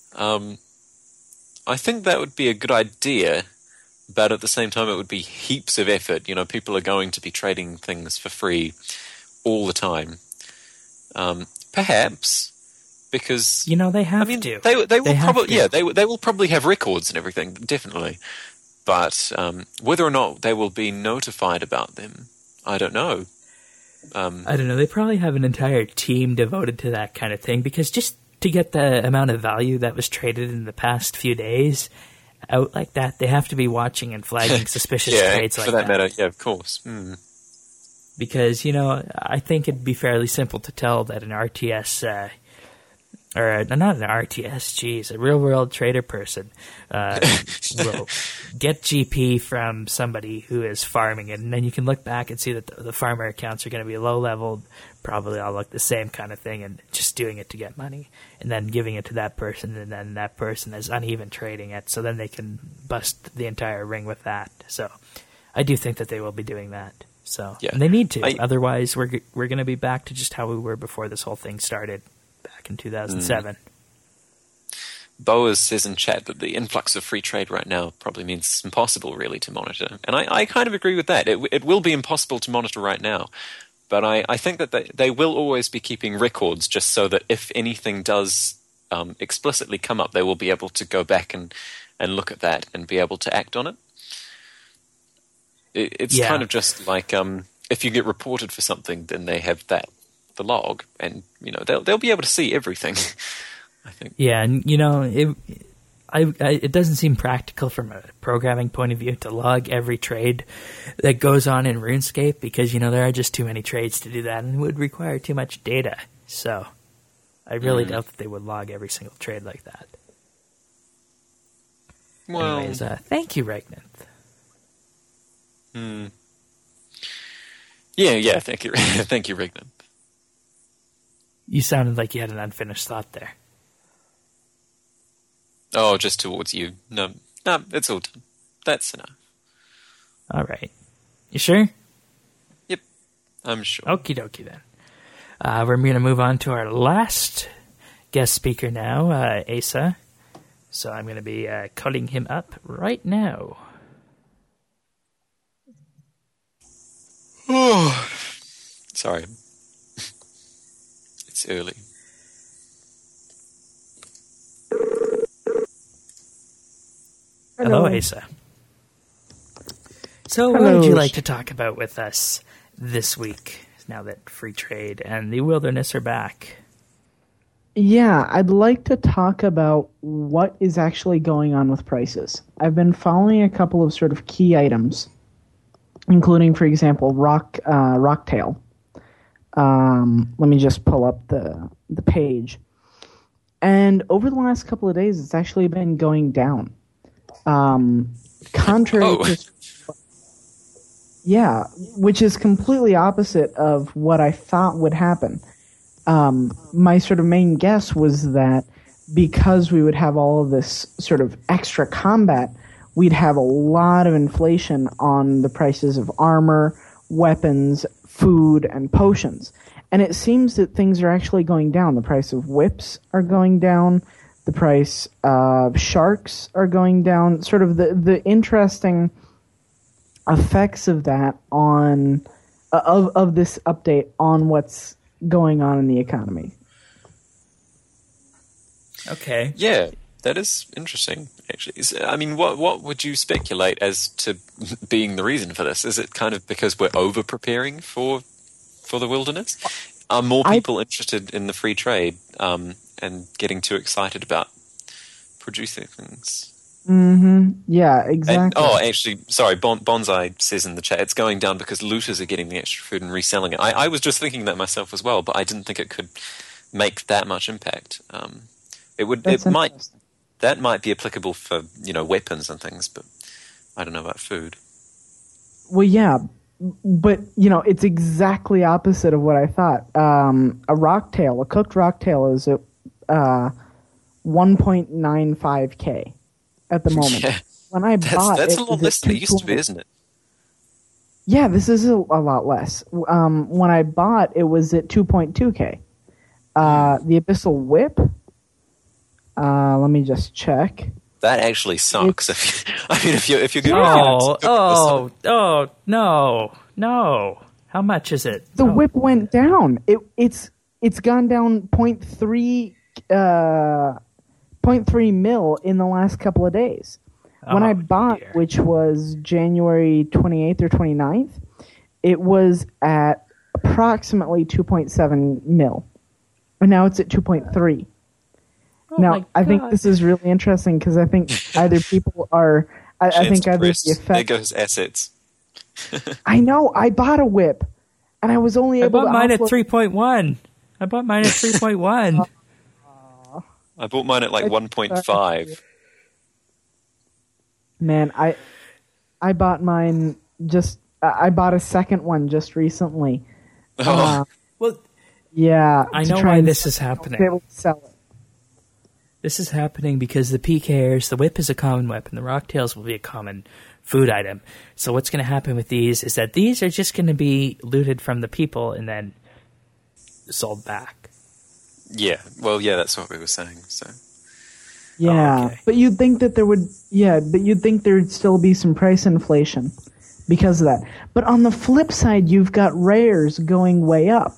I think that would be a good idea, but at the same time it would be heaps of effort. You know, people are going to be trading things for free all the time. Perhaps because they have to. They will probably they will probably have records and everything, definitely. But whether or not they will be notified about them, I don't know. I don't know. They probably have an entire team devoted to that kind of thing, because just to get the amount of value that was traded in the past few days out like that, they have to be watching and flagging suspicious trades like that. For that matter, yeah, of course. Mm. Because, I think it'd be fairly simple to tell that an RTS, or not an RTS, a real-world trader person will get GP from somebody who is farming it, and then you can look back and see that the farmer accounts are going to be low-leveled, probably all look the same kind of thing, and just doing it to get money, and then giving it to that person, and then that person is uneven trading it, so then they can bust the entire ring with that. So I do think that they will be doing that. So and they need to, otherwise we're going to be back to just how we were before this whole thing started back in 2007. Boaz says in chat that the influx of free trade right now probably means it's impossible really to monitor. And I kind of agree with that. It will be impossible to monitor right now. But I think that they will always be keeping records, just so that if anything does explicitly come up, they will be able to go back and look at that and be able to act on it. It's kind of just like if you get reported for something, then they have the log, and they'll be able to see everything. I think. Yeah, and it doesn't seem practical from a programming point of view to log every trade that goes on in RuneScape, because there are just too many trades to do that, and it would require too much data. So I really doubt that they would log every single trade like that. Well, anyways, thank you, Regnant. Yeah, thank you. Thank you, Regnant. You sounded like you had an unfinished thought there. Oh, just towards you. No, it's all done. That's enough. All right. You sure? Yep, I'm sure. Okie dokie then. We're going to move on to our last guest speaker now, Asa. So I'm going to be calling him up right now. Oh, sorry. It's early. Hello, Asa. So what would you like to talk about with us this week, now that free trade and the wilderness are back? Yeah, I'd like to talk about what is actually going on with prices. I've been following a couple of sort of key items, including, for example, Rocktail. Let me just pull up the page. And over the last couple of days, it's actually been going down. Contrary to... Yeah, which is completely opposite of what I thought would happen. My sort of main guess was that because we would have all of this sort of extra combat, we'd have a lot of inflation on the prices of armor, weapons, food, and potions. And it seems that things are actually going down. The price of whips are going down. The price of sharks are going down. Sort of the interesting effects of that on of this update on what's going on in the economy. Okay. Yeah. That is interesting, actually. I mean, what would you speculate as to being the reason for this? Is it kind of because we're over-preparing for the wilderness? Are more people interested in the free trade and getting too excited about producing things? Mm-hmm. Yeah, exactly. And, actually, sorry, Bonsai says in the chat, it's going down because looters are getting the extra food and reselling it. I was just thinking that myself as well, but I didn't think it could make that much impact. That might be applicable for, weapons and things, but I don't know about food. Well, yeah, but, it's exactly opposite of what I thought. A cooked rocktail is at 1.95K at the moment. Yeah. When I bought that's it, a lot less than it used to be, isn't it? Yeah, this is a lot less. When I bought, it was at 2.2K. The Abyssal Whip, let me just check. That actually sucks. If you're going no. How much is it? The whip went down. It's gone down 0.3 mil in the last couple of days. When I bought, which was January 28th or 29th, it was at approximately 2.7 mil. And now it's at 2.3. Now, I think this is really interesting because I think either people are... I think either the effect... There goes assets. I know. I bought a whip, and I was only able to... I bought mine at 3.1. I bought mine at 3.1. I bought mine at like 1.5. Man, I bought mine just... I bought a second one just recently. Well, yeah. I know why this is happening. Be able to sell it. This is happening because the PKers, the whip is a common weapon. The rocktails will be a common food item. So what's going to happen with these is that these are just going to be looted from the people and then sold back. Yeah, well, yeah, that's what we were saying. So. Yeah, okay. But you'd think that there'd still be some price inflation because of that. But on the flip side, you've got rares going way up.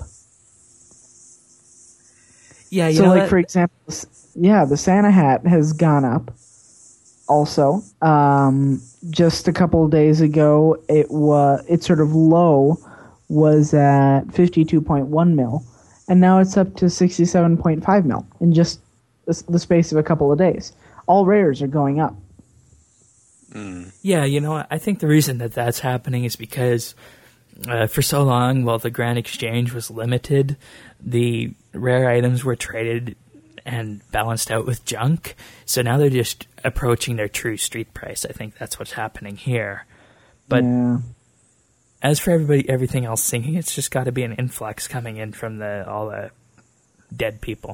Yeah, so like for example, the Santa hat has gone up. Also, just a couple of days ago, its sort of low was at 52.1 mil, and now it's up to 67.5 mil in just the space of a couple of days. All rares are going up. Yeah, I think the reason that's happening is because for so long, while the Grand Exchange was limited, the rare items were traded and balanced out with junk. So now they're just approaching their true street price. I think that's what's happening here. But as for everything else singing, it's just got to be an influx coming in from all the dead people.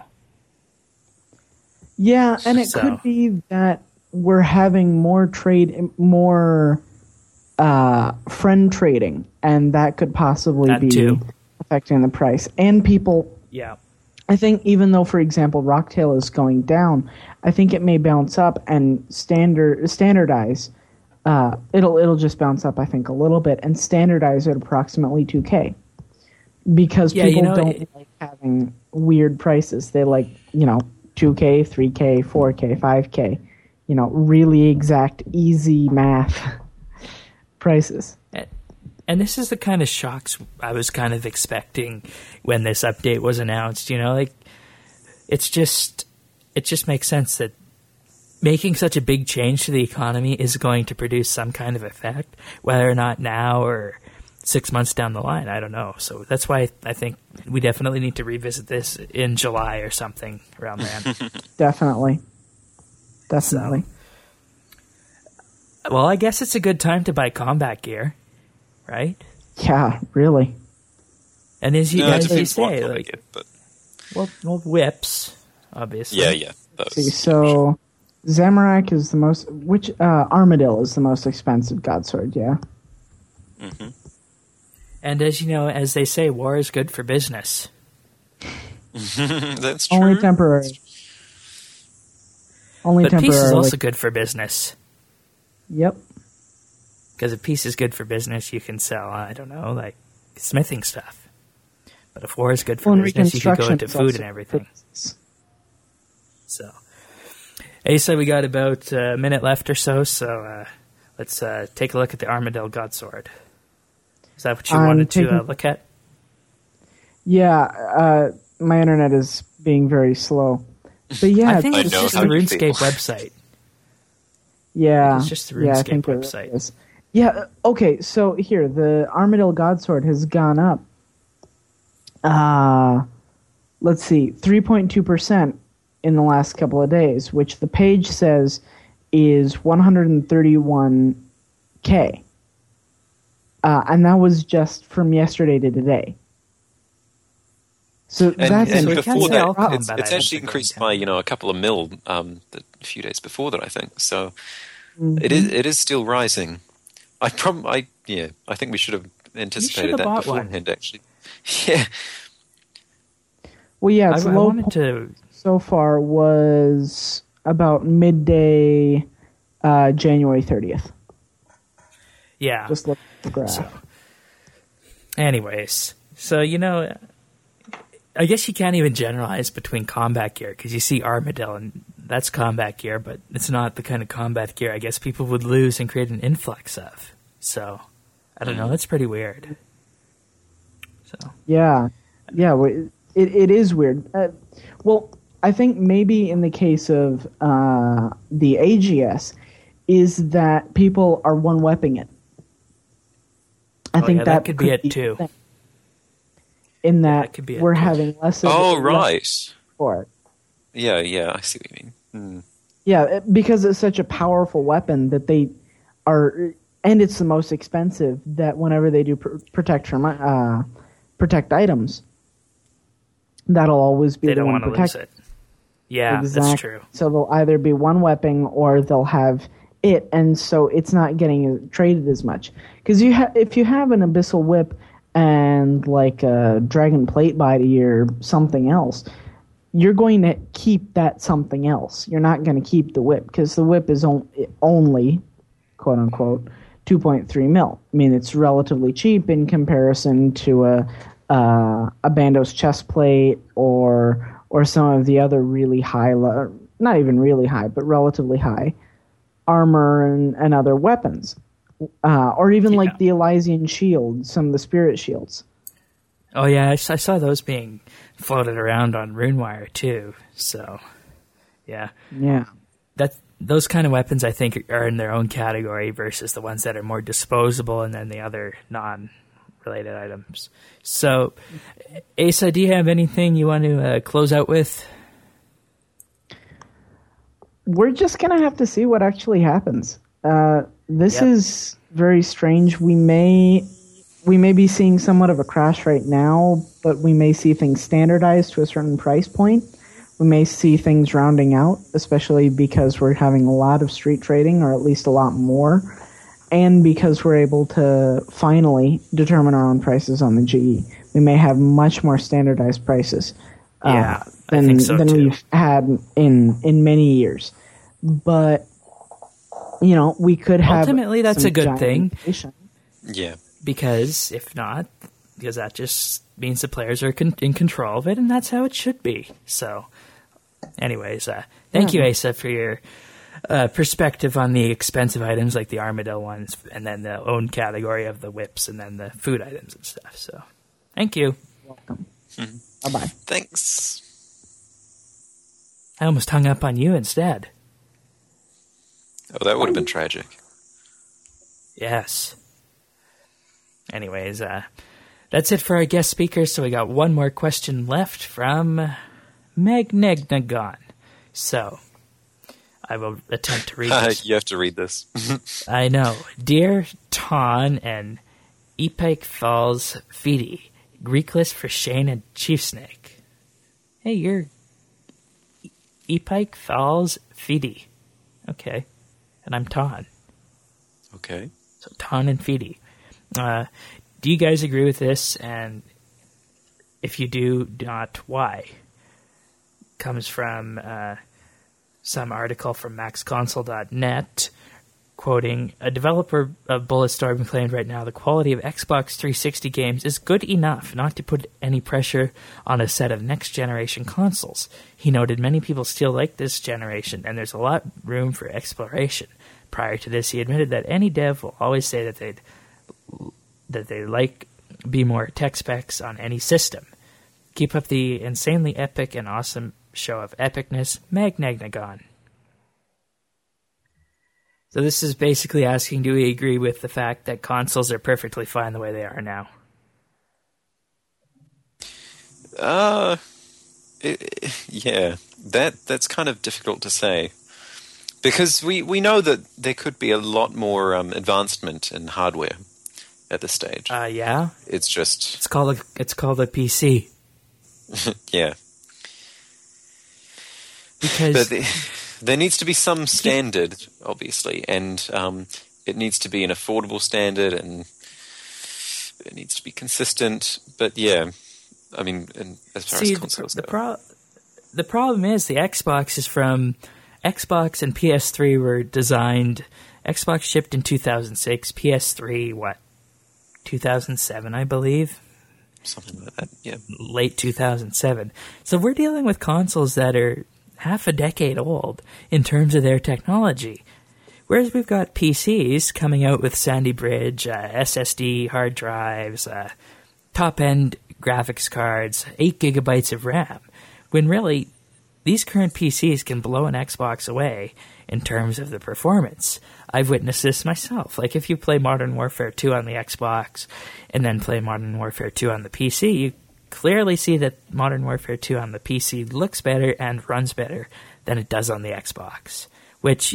Yeah, and it could be that we're having more friend trading, and that could possibly be affecting the price. And people... Yeah. I think even though, for example, Rocktail is going down, I think it may bounce up and standardize. It'll just bounce up, I think, a little bit and standardize at approximately 2K. Because people don't like having weird prices. They like, 2K, 3K, 4K, 5K. Really exact, easy math prices. And this is the kind of shocks I was kind of expecting when this update was announced. It just makes sense that making such a big change to the economy is going to produce some kind of effect, whether or not now or 6 months down the line. I don't know. So that's why I think we definitely need to revisit this in July or something around then. Definitely. So, well, I guess it's a good time to buy combat gear. Right? Yeah, really. And as you say, well, whips, obviously. Yeah. See, so Zamorak is the most. Armadillo is the most expensive godsword? Yeah. Mm-hmm. And as they say, war is good for business. That's true. Only temporary. But peace is also good for business. Yep. Because if peace is good for business, you can sell, I don't know, like smithing stuff. But if war is good for business, you can go into food and everything. So, Asa, we got about a minute left or so let's take a look at the Armadyl Godsword. Is that what you wanted to look at? Yeah, my internet is being very slow. But yeah, I think it's know just how the you feel. RuneScape website. Yeah, It's just the I RuneScape think website. it is. Yeah, okay, so here, the Armadyl Godsword has gone up. Let's see, 3.2% in the last couple of days, which the page says is 131K. And that was just from yesterday to today. So that's And we before can't say that, all combat it's items actually are going increased down. by a couple of mil a few days before that, I think. So it is still rising. I think we should have anticipated have that bought one. beforehand. Actually, yeah. Well, yeah, its I low wanted point to... so far was about midday January 30th. Yeah. Just look at the graph. So, anyways, so, I guess you can't even generalize between combat gear, because you see Armadyl, and that's combat gear, but it's not the kind of combat gear I guess people would lose and create an influx of. So, I don't know, that's pretty weird. So, Yeah, it is weird. Well, I think maybe in the case of the AGS, is that people are one-weaping it. I think that could be it the too. thing. In that could be it we're too. having less of Oh, less right. for it. Yeah, I see what you mean. Yeah, because it's such a powerful weapon that they are, and it's the most expensive. That whenever they do protect items, that'll always be They the don't one want to lose protect. it. Yeah, Exactly. that's true. So they'll either be one weapon or they'll have it, and so it's not getting traded as much. Because if you have an Abyssal Whip and like a Dragon Plate Body or something else, you're going to keep that something else. You're not going to keep the whip, because the whip is only, quote unquote, 2.3 mil. I mean, it's relatively cheap in comparison to a Bandos chest plate or some of the other really high, not even really high, but relatively high armor and other weapons. Or even like the Elysian shield, some of the spirit shields. Oh yeah, I saw those being floated around on RuneWire too. So, yeah, those kind of weapons I think are in their own category versus the ones that are more disposable and then the other non-related items. So, Asa, do you have anything you want to close out with? We're just gonna have to see what actually happens. This is very strange. We may be seeing somewhat of a crash right now, but we may see things standardized to a certain price point. We may see things rounding out, especially because we're having a lot of street trading, or at least a lot more, and because we're able to finally determine our own prices on the GE. We may have much more standardized prices I than think so too. we've had in many years. But we could have Ultimately, that's some a good giant thing. inflation. Yeah. Because if not, because that just means the players are in control of it, and that's how it should be. So, anyways, thank you, Asa, for your perspective on the expensive items like the Armadyl ones, and then the own category of the whips, and then the food items and stuff. So, thank you. Welcome. Bye-bye. Thanks. I almost hung up on you instead. Oh, that would have been tragic. Yes. Anyways, that's it for our guest speakers. So we got one more question left from Megnegnagon. So I will attempt to read this. You have to read this. I know. Dear Ton and Epike Falls Feedy, Greek list for Shane and Chief Snake. Hey, you're Epike Falls Feedy. Okay. And I'm Ton. Okay. So Ton and Feedy. Do you guys agree with this? And if you do not, why? Comes from some article from maxconsole.net. quoting, "A developer of Bulletstorm claimed right now the quality of Xbox 360 games is good enough not to put any pressure on a set of next-generation consoles. He noted many people still like this generation, and there's a lot room for exploration. Prior to this, he admitted that any dev will always say that they like be more tech specs on any system. Keep up the insanely epic and awesome show of epicness, Magnagon." So this is basically asking, do we agree with the fact that consoles are perfectly fine the way they are now? Yeah, that's kind of difficult to say. Because we know that there could be a lot more advancement in hardware at this stage. Yeah. It's just... It's called a PC. Yeah. Because... But there needs to be some standard, obviously, and it needs to be an affordable standard, and it needs to be consistent. But yeah, I mean, as far as consoles go. The problem is the Xbox is from... Xbox and PS3 were designed... Xbox shipped in 2006, PS3, 2007, I believe? Something like that, yeah. Late 2007. So we're dealing with consoles that are half a decade old in terms of their technology. Whereas we've got PCs coming out with Sandy Bridge, SSD hard drives, top-end graphics cards, 8 gigabytes of RAM, when really these current PCs can blow an Xbox away in terms of the performance. I've witnessed this myself. Like if you play Modern Warfare 2 on the Xbox and then play Modern Warfare 2 on the PC, you clearly see that Modern Warfare 2 on the PC looks better and runs better than it does on the Xbox. Which,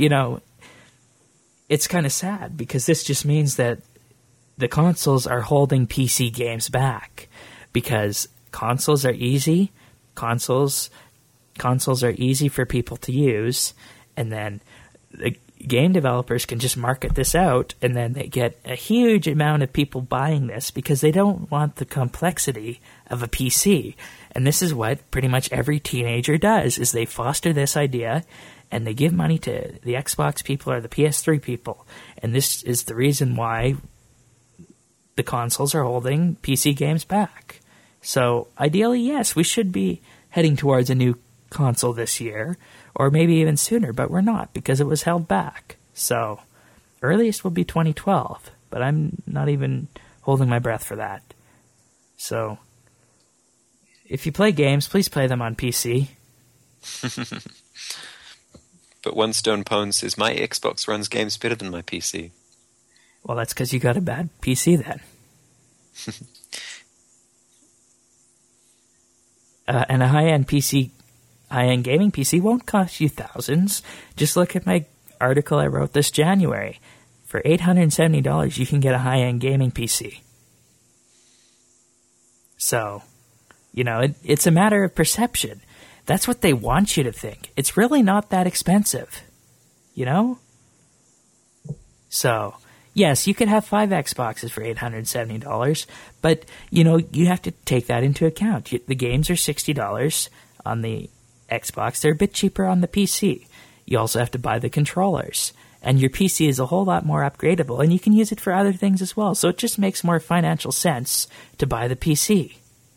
it's kind of sad because this just means that the consoles are holding PC games back. Because consoles are easy, consoles are easy for people to use, and then the game developers can just market this out, and then they get a huge amount of people buying this because they don't want the complexity of a PC. And this is what pretty much every teenager does, is they foster this idea, and they give money to the Xbox people or the PS3 people. And this is the reason why the consoles are holding PC games back. So ideally, yes, we should be heading towards a new console this year, or maybe even sooner, but we're not because it was held back. So earliest will be 2012, but I'm not even holding my breath for that. So if you play games, please play them on PC. But One Stone Pone says, my Xbox runs games better than my PC. Well, that's because you got a bad PC then. And a high-end gaming PC won't cost you thousands. Just look at my article I wrote this January. For $870, you can get a high-end gaming PC. So, it's a matter of perception. That's what they want you to think. It's really not that expensive. So, yes, you could have 5 Xboxes for $870, but, you have to take that into account. The games are $60 on the Xbox. They're a bit cheaper on the PC. You also have to buy the controllers. And your PC is a whole lot more upgradable, and you can use it for other things as well. So it just makes more financial sense to buy the PC.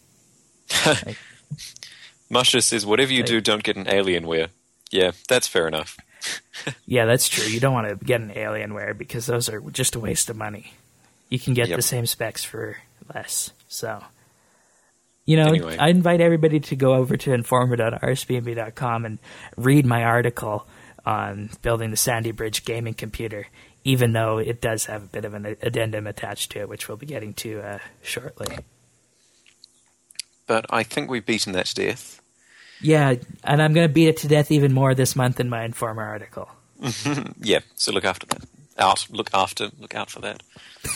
Masha says, whatever you do, don't get an Alienware. Yeah, that's fair enough. Yeah, that's true. You don't want to get an Alienware because those are just a waste of money. You can get the same specs for less. So, anyway. I invite everybody to go over to informer.rsbnb.com and read my article on building the Sandy Bridge gaming computer, even though it does have a bit of an addendum attached to it, which we'll be getting to shortly. But I think we've beaten that to death. Yeah, and I'm going to beat it to death even more this month in my Informer article. Yeah, so look after that. Look out for that.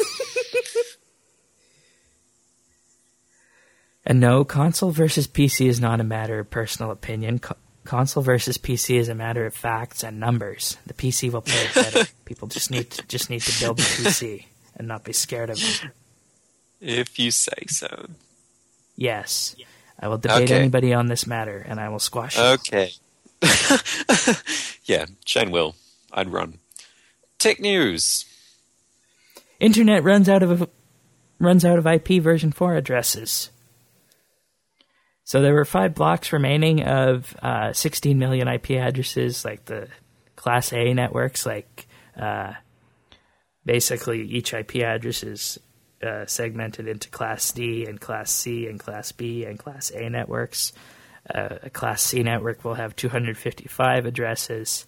And no, console versus PC is not a matter of personal opinion. Console versus PC is a matter of facts and numbers. The PC will play it better. People just need to build the PC and not be scared of it. If you say so. Yes. I will debate anybody on this matter, and I will squash it. Okay. Yeah, Shane will. I'd run. Tech news. Internet runs out of IP version 4 addresses. So there were 5 blocks remaining of 16 million IP addresses, like the Class A networks. Like basically, each IP address is segmented into Class D and Class C and Class B and Class A networks. A Class C network will have 255 addresses.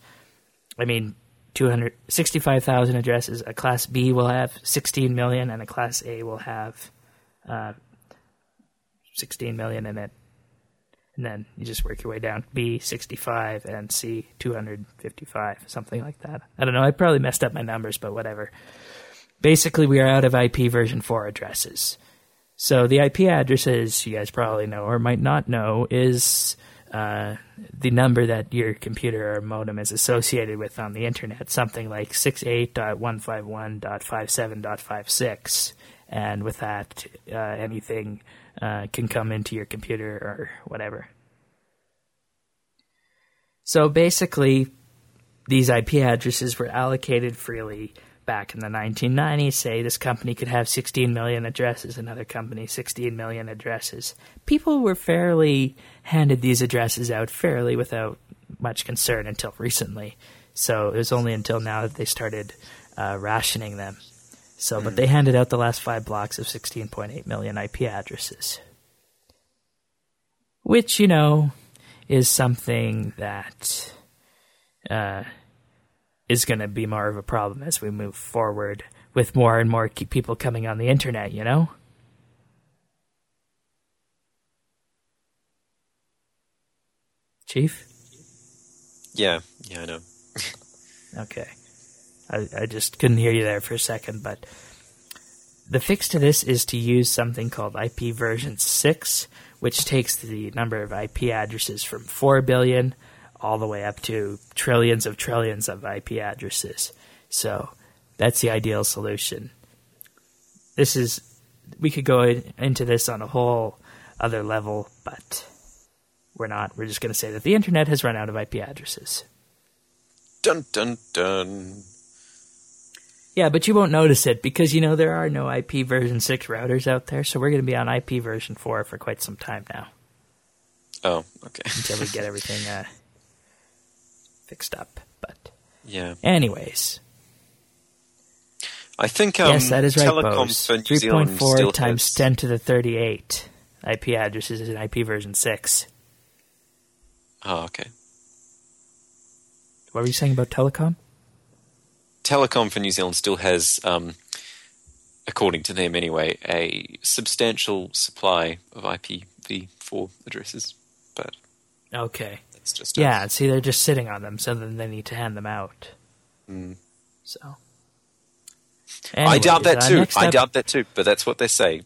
265,000 addresses. A Class B will have 16 million, and a Class A will have 16 million in it. And then you just work your way down. B, 65, and C, 255, something like that. I don't know. I probably messed up my numbers, but whatever. Basically, we are out of IP version 4 addresses. So the IP addresses, you guys probably know or might not know, is the number that your computer or modem is associated with on the internet, something like 68.151.57.56. And with that, anything can come into your computer or whatever. So basically, these IP addresses were allocated freely back in the 1990s. Say this company could have 16 million addresses, another company 16 million addresses. People were fairly handed these addresses out fairly without much concern until recently. So it was only until now that they started rationing them. So, but they handed out the last 5 blocks of 16.8 million IP addresses, which, is something that is going to be more of a problem as we move forward with more and more people coming on the internet, Chief? Yeah, I know. Okay. I just couldn't hear you there for a second, but the fix to this is to use something called IP version 6, which takes the number of IP addresses from 4 billion all the way up to trillions of IP addresses. So that's the ideal solution. We could go into this on a whole other level, but we're not. We're just going to say that the internet has run out of IP addresses. Dun, dun, dun. Yeah, but you won't notice it because, there are no IP version 6 routers out there, so we're going to be on IP version 4 for quite some time now. Oh, okay. Until we get everything fixed up. But yeah. Anyways. I think yes, that is right, Telecom Bose. for New Zealand 3.4 still times has... 10 to the 38 IP addresses in IP version 6. Oh, okay. What were you saying about Telecom? Telecom for New Zealand still has, according to them anyway, a substantial supply of IPv4 addresses. But okay. That's just yeah, see, they're just sitting on them, so then they need to hand them out. So. Anyways, I doubt that too, but that's what they say.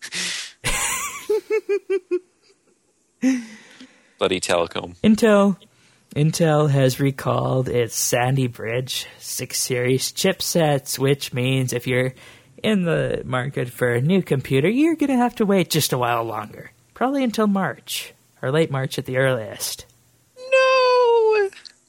Bloody Telecom. Intel has recalled its Sandy Bridge 6 series chipsets, which means if you're in the market for a new computer, you're going to have to wait just a while longer. Probably until March, or late March at the earliest. No!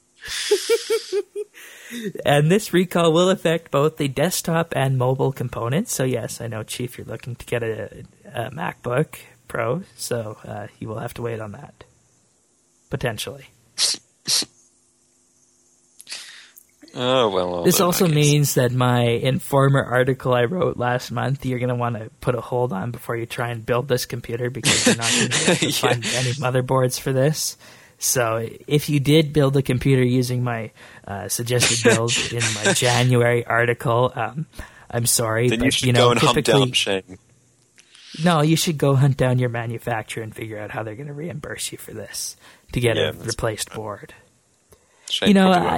And this recall will affect both the desktop and mobile components. So yes, I know, Chief, you're looking to get a MacBook Pro, so you will have to wait on that. Potentially. Oh, well. This also means that my Informer article I wrote last month, you're going to want to put a hold on before you try and build this computer because you're not going to be able to find any motherboards for this. So if you did build a computer using my suggested build in my January article, I'm sorry. Then but, you should go and hunt down Shane. No, you should go hunt down your manufacturer and figure out how they're going to reimburse you for this to get a replaced board. Shane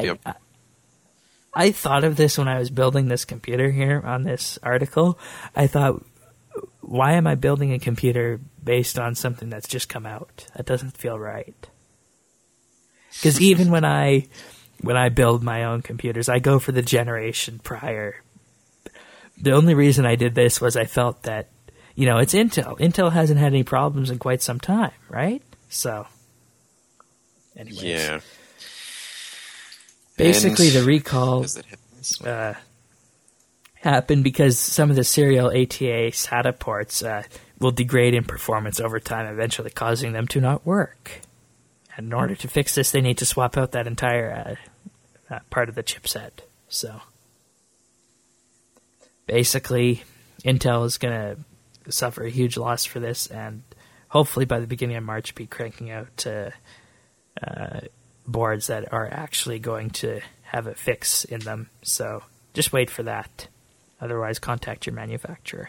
I thought of this when I was building this computer here on this article. I thought, why am I building a computer based on something that's just come out? That doesn't feel right. Because even when I build my own computers, I go for the generation prior. The only reason I did this was I felt that, it's Intel. Intel hasn't had any problems in quite some time, right? So, anyways. Yeah. Basically, the recall Yes. happen because some of the serial ATA SATA ports will degrade in performance over time, eventually causing them to not work. And in order to fix this, they need to swap out that entire part of the chipset. So basically, Intel is going to suffer a huge loss for this, and hopefully by the beginning of March be cranking out boards that are actually going to have a fix in them. So just wait for that. Otherwise, contact your manufacturer.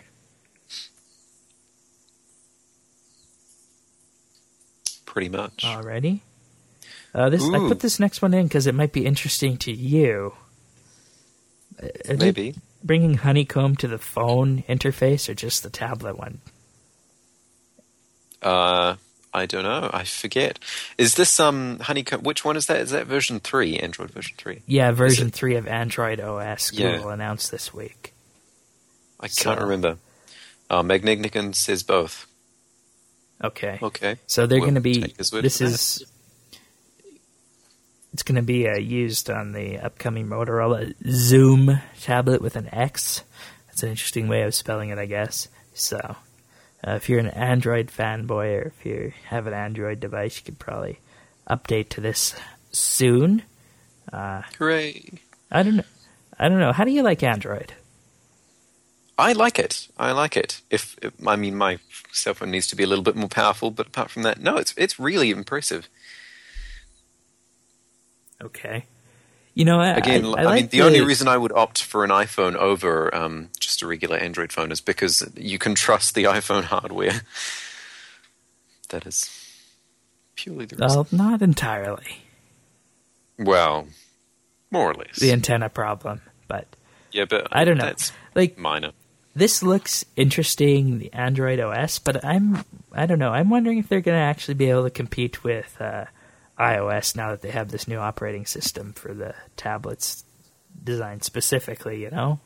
Pretty much. Alrighty. I put this next one in because it might be interesting to you. Maybe. Bringing Honeycomb to the phone interface or just the tablet one? I don't know. I forget. Is this Honeycomb? Which one is that? Is that version 3? Android version 3? Yeah, version 3 of Android OS. Google announced this week. I can't remember. Magnificent says both. Okay. Okay. So they're going to be. It's going to be used on the upcoming Motorola Zoom tablet with an X. That's an interesting way of spelling it, I guess. So, if you're an Android fanboy or if you have an Android device, you could probably update to this soon. Hooray! I don't know. How do you like Android? I like it. My cell phone needs to be a little bit more powerful, but apart from that, no, it's really impressive. Okay. You know, the only reason I would opt for an iPhone over just a regular Android phone is because you can trust the iPhone hardware. That is purely the reason. Well, not entirely. Well, more or less. The antenna problem, but yeah, but I don't know. That's minor. This looks interesting, the Android OS, but I don't know. I'm wondering if they're going to actually be able to compete with iOS now that they have this new operating system for the tablets designed specifically, you know?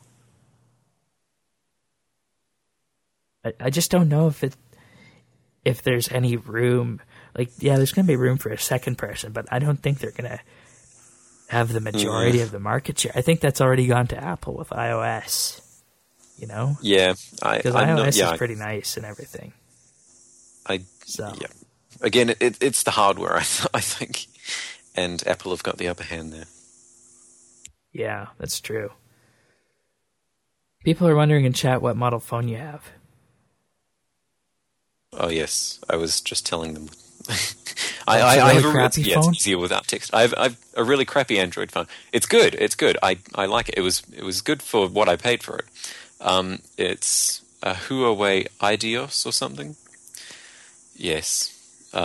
I just don't know if there's any room. Like, yeah, there's going to be room for a second person, but I don't think they're going to have the majority of the market share. I think that's already gone to Apple with iOS, you know? Yeah. Because iOS is pretty nice and everything. Yeah. Again, it's the hardware, I think, and Apple have got the upper hand there. Yeah, that's true. People are wondering in chat what model phone you have. Oh yes, I was just telling them. I have a crappy phone. It's easier without text. I've a really crappy Android phone. It's good. I like it. It was good for what I paid for it. It's a Huawei Idios or something. Yes.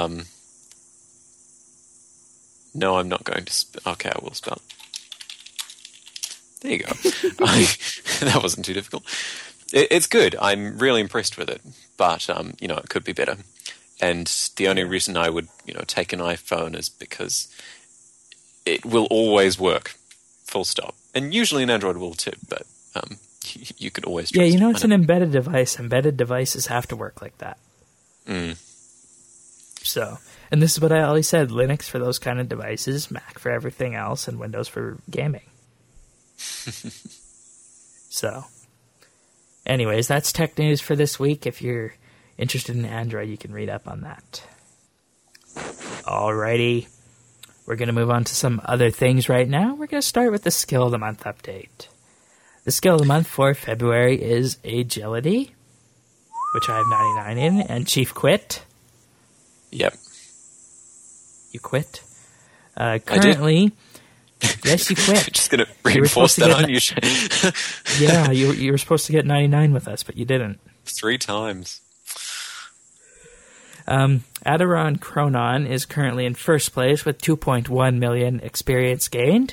No, I'm not going to. Okay, I will spell. There you go. That wasn't too difficult. It's good. I'm really impressed with it, but it could be better. And the only reason I would take an iPhone is because it will always work, full stop. And usually an Android will too, but you can always trust it. It's an embedded device. Embedded devices have to work like that. So, and this is what I always said, Linux for those kind of devices, Mac for everything else, and Windows for gaming. So, anyways, that's tech news for this week. If you're interested in Android, you can read up on that. Alrighty. We're going to move on to some other things right now. We're going to start with the Skill of the Month update. The Skill of the Month for February is Agility, which I have 99 in, and Chief Quit. Yep. You quit? Currently, yes, you quit. Just going to reinforce that on you. Yeah, you were supposed to get 99 with us, but you didn't. 3 times. Adiron Chronon is currently in first place with 2.1 million experience gained.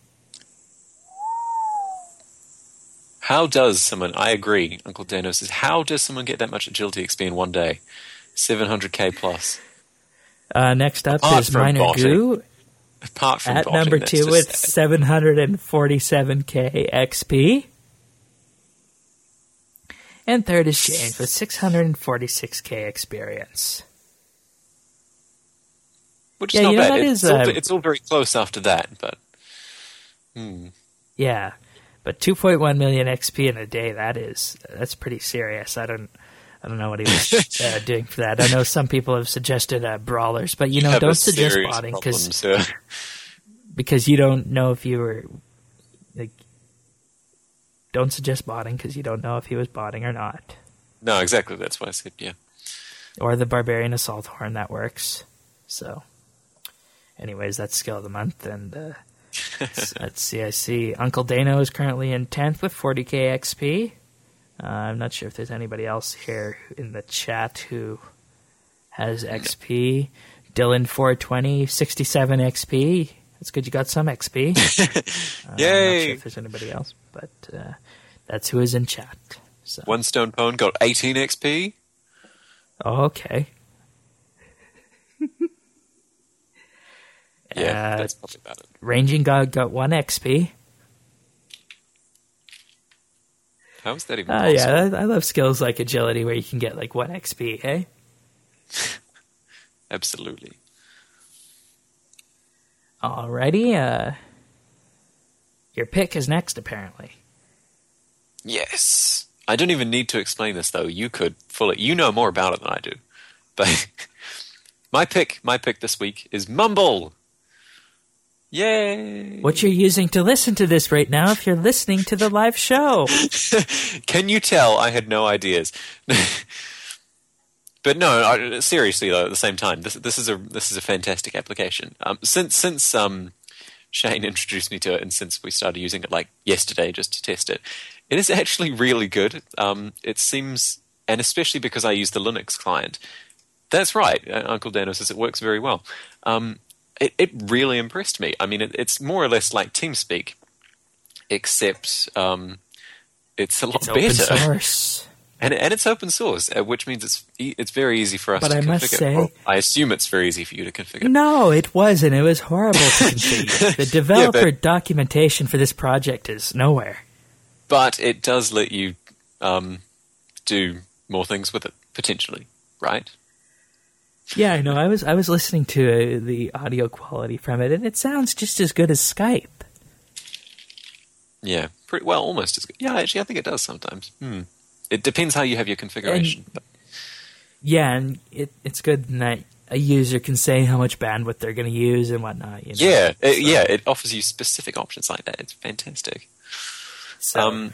How does someone, I agree, Uncle Dano says, how does someone get that much agility XP in one day? 700k plus. Next up is Minor Goo at number 2 with 747k XP. And third is James with 646k experience. Which is not bad. It's all very close after that, but... Yeah. But 2.1 million XP in a day, that's pretty serious. I don't know what he was doing for that. I know some people have suggested brawlers, but don't suggest botting because you don't know if you were like. Don't suggest botting because you don't know if he was botting or not. No, exactly. That's what I said. Yeah. Or the Barbarian Assault Horn, that works. So, anyways, that's skill of the month, and let's see. I see Uncle Dano is currently in 10th with 40k XP. I'm not sure if there's anybody else here in the chat who has XP. Dylan 420, 67 XP. That's good. You got some XP. Yay! I'm not sure if there's anybody else, but that's who is in chat. So. One Stone Pwn got 18 XP. Oh, okay. Yeah, that's probably about it. Ranging God got 1 XP. How is that even possible? Yeah, I love skills like agility where you can get like 1 XP, hey? Absolutely. Alrighty, your pick is next, apparently. Yes. I don't even need to explain this, though. You could fully. You know more about it than I do. But my pick this week is Mumble. Yay! What you're using to listen to this right now if you're listening to the live show. Can you tell I had no ideas? But no, seriously though, at the same time, this is a fantastic application. Since Shane introduced me to it, and since we started using it like yesterday just to test it, it is actually really good. It seems, and especially because I use the Linux client. That's right, Uncle Dano says it works very well. It really impressed me. I mean, it's more or less like TeamSpeak, except it's a lot better. Open source. And it's open source, which means it's very easy for us to configure. But I must say, I assume it's very easy for you to configure. No, it wasn't. It was horrible to configure. The developer documentation for this project is nowhere. But it does let you do more things with it, potentially, right? Yeah, I know. I was listening to the audio quality from it, and it sounds just as good as Skype. Yeah, pretty well, almost as good. Yeah, actually, I think it does sometimes. It depends how you have your configuration. And it's good in that a user can say how much bandwidth they're going to use and whatnot. Yeah, it offers you specific options like that. It's fantastic. So,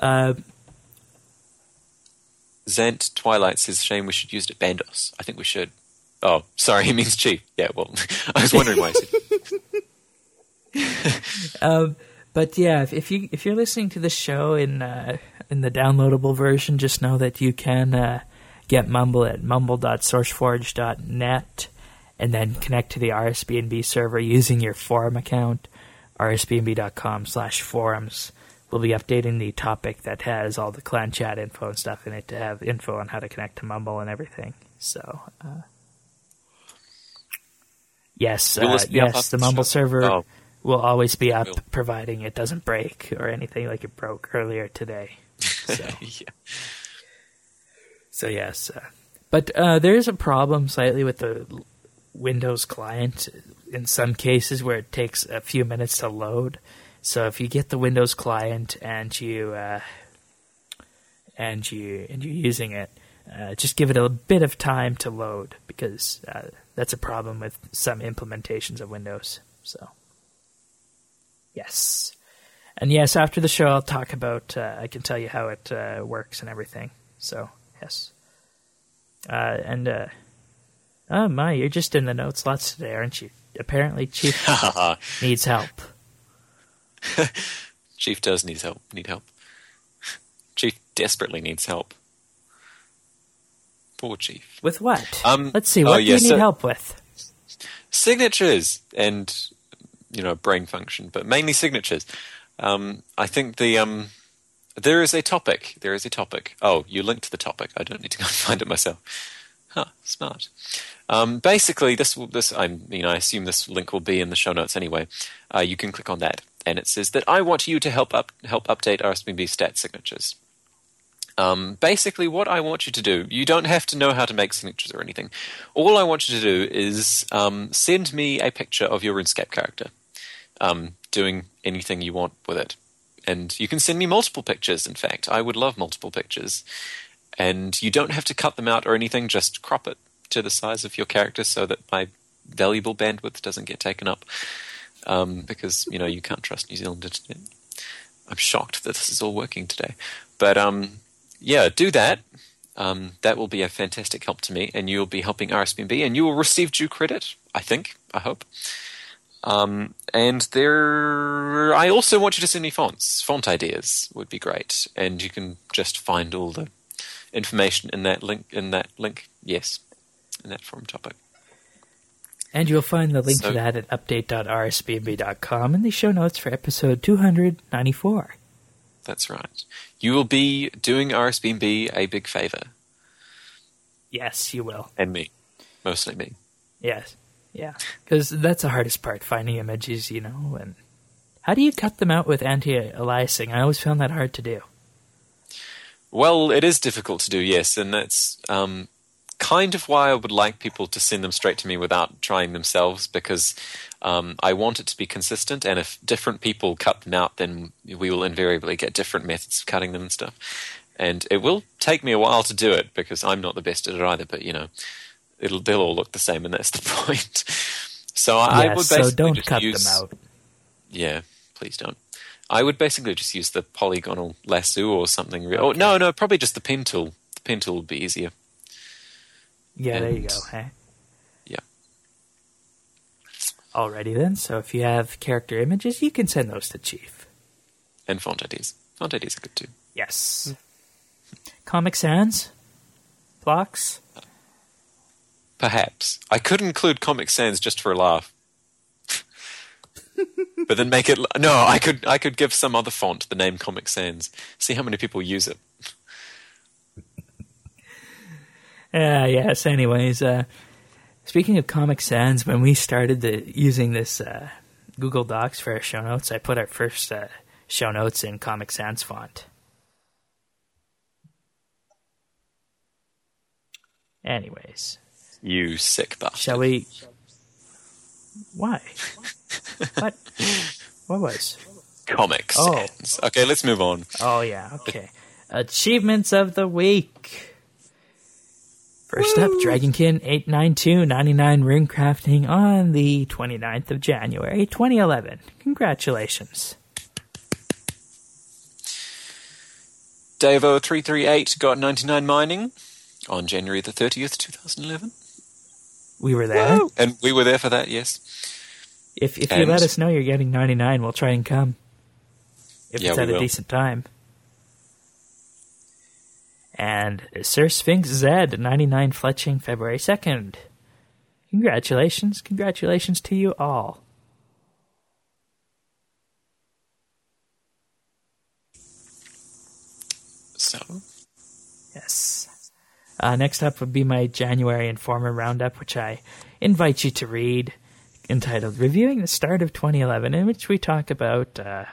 Zant Twilight says, Shane, we should use it at Bandos. I think we should. Oh, sorry, he means Chief. Yeah, well, I was wondering why he said. But yeah, if you're listening to the show in the downloadable version, just know that you can get Mumble at mumble.sourceforge.net and then connect to the RSBNB server using your forum account, rsbnb.com/forums. We'll be updating the topic that has all the clan chat info and stuff in it to have info on how to connect to Mumble and everything. So, yes, the Mumble server will always be up, providing it doesn't break or anything like it broke earlier today. So, So yes, but there is a problem slightly with the Windows client in some cases where it takes a few minutes to load. So if you get the Windows client and you're using it, just give it a bit of time to load because that's a problem with some implementations of Windows. So yes, and yes, after the show I'll talk about. I can tell you how it works and everything. So yes, oh my, you're just in the notes lots today, aren't you? Apparently, Chief needs help. Chief does need help. Chief desperately needs help. Poor Chief. With what? Let's see. What do you need help with? Signatures and brain function, but mainly signatures. I think there is a topic. Oh, you linked the topic. I don't need to go and find it myself. Smart. Basically, I assume this link will be in the show notes anyway. You can click on that, and it says that I want you to help update RSBNB stat signatures. Basically, what I want you to do, you don't have to know how to make signatures or anything. All I want you to do is send me a picture of your RuneScape character, doing anything you want with it. And you can send me multiple pictures, in fact. I would love multiple pictures. And you don't have to cut them out or anything, just crop it to the size of your character so that my valuable bandwidth doesn't get taken up. Because, you can't trust New Zealand internet. I'm shocked that this is all working today. But, do that. That will be a fantastic help to me, and you'll be helping RSBNB, and you will receive due credit, I hope. And I also want you to send me fonts. Font ideas would be great. And you can just find all the information in that link, yes, in that forum topic. And you'll find the link to that at update.rsbnb.com in the show notes for episode 294. That's right. You will be doing RSBNB a big favor. Yes, you will. And me. Mostly me. Yes. Yeah. Because that's the hardest part, finding images, and how do you cut them out with anti-aliasing? I always found that hard to do. Well, it is difficult to do, yes, and that's kind of why I would like people to send them straight to me without trying themselves, because I want it to be consistent, and if different people cut them out, then we will invariably get different methods of cutting them and stuff. And it will take me a while to do it, because I'm not the best at it either, but, they'll all look the same, and that's the point. So I would basically so don't just cut use, them out. Yeah, please don't. I would basically just use the polygonal lasso or something. Okay. Oh, no, probably just the pen tool. The pen tool would be easier. Yeah, there you go. Hey. Yeah. Alrighty then. So if you have character images, you can send those to Chief. And font IDs. Font IDs are good too. Yes. Comic Sans? Blocks? Perhaps. I could include Comic Sans just for a laugh. But then make it... No, I could give some other font the name Comic Sans. See how many people use it. Yes, anyways. Speaking of Comic Sans, when we started using this Google Docs for our show notes, I put our first show notes in Comic Sans font. Anyways. You sick bastard. Shall we... Why? What? What was? Comic Sans. Okay, let's move on. Oh, yeah, okay. Achievements of the week. First up, Dragonkin 89299 rune crafting on the 29th of January, 2011. Congratulations. Davo338 got 99 mining on January the 30th, 2011. We were there. Woo! And we were there for that, yes. If you let us know you're getting 99, we'll try and come. If it's at a decent time. And Sir Sphinx Z, 99 fletching, February 2nd. Congratulations. Congratulations to you all. So? Yes. Next up would be my January Informer Roundup, which I invite you to read, entitled Reviewing the Start of 2011, in which we talk about the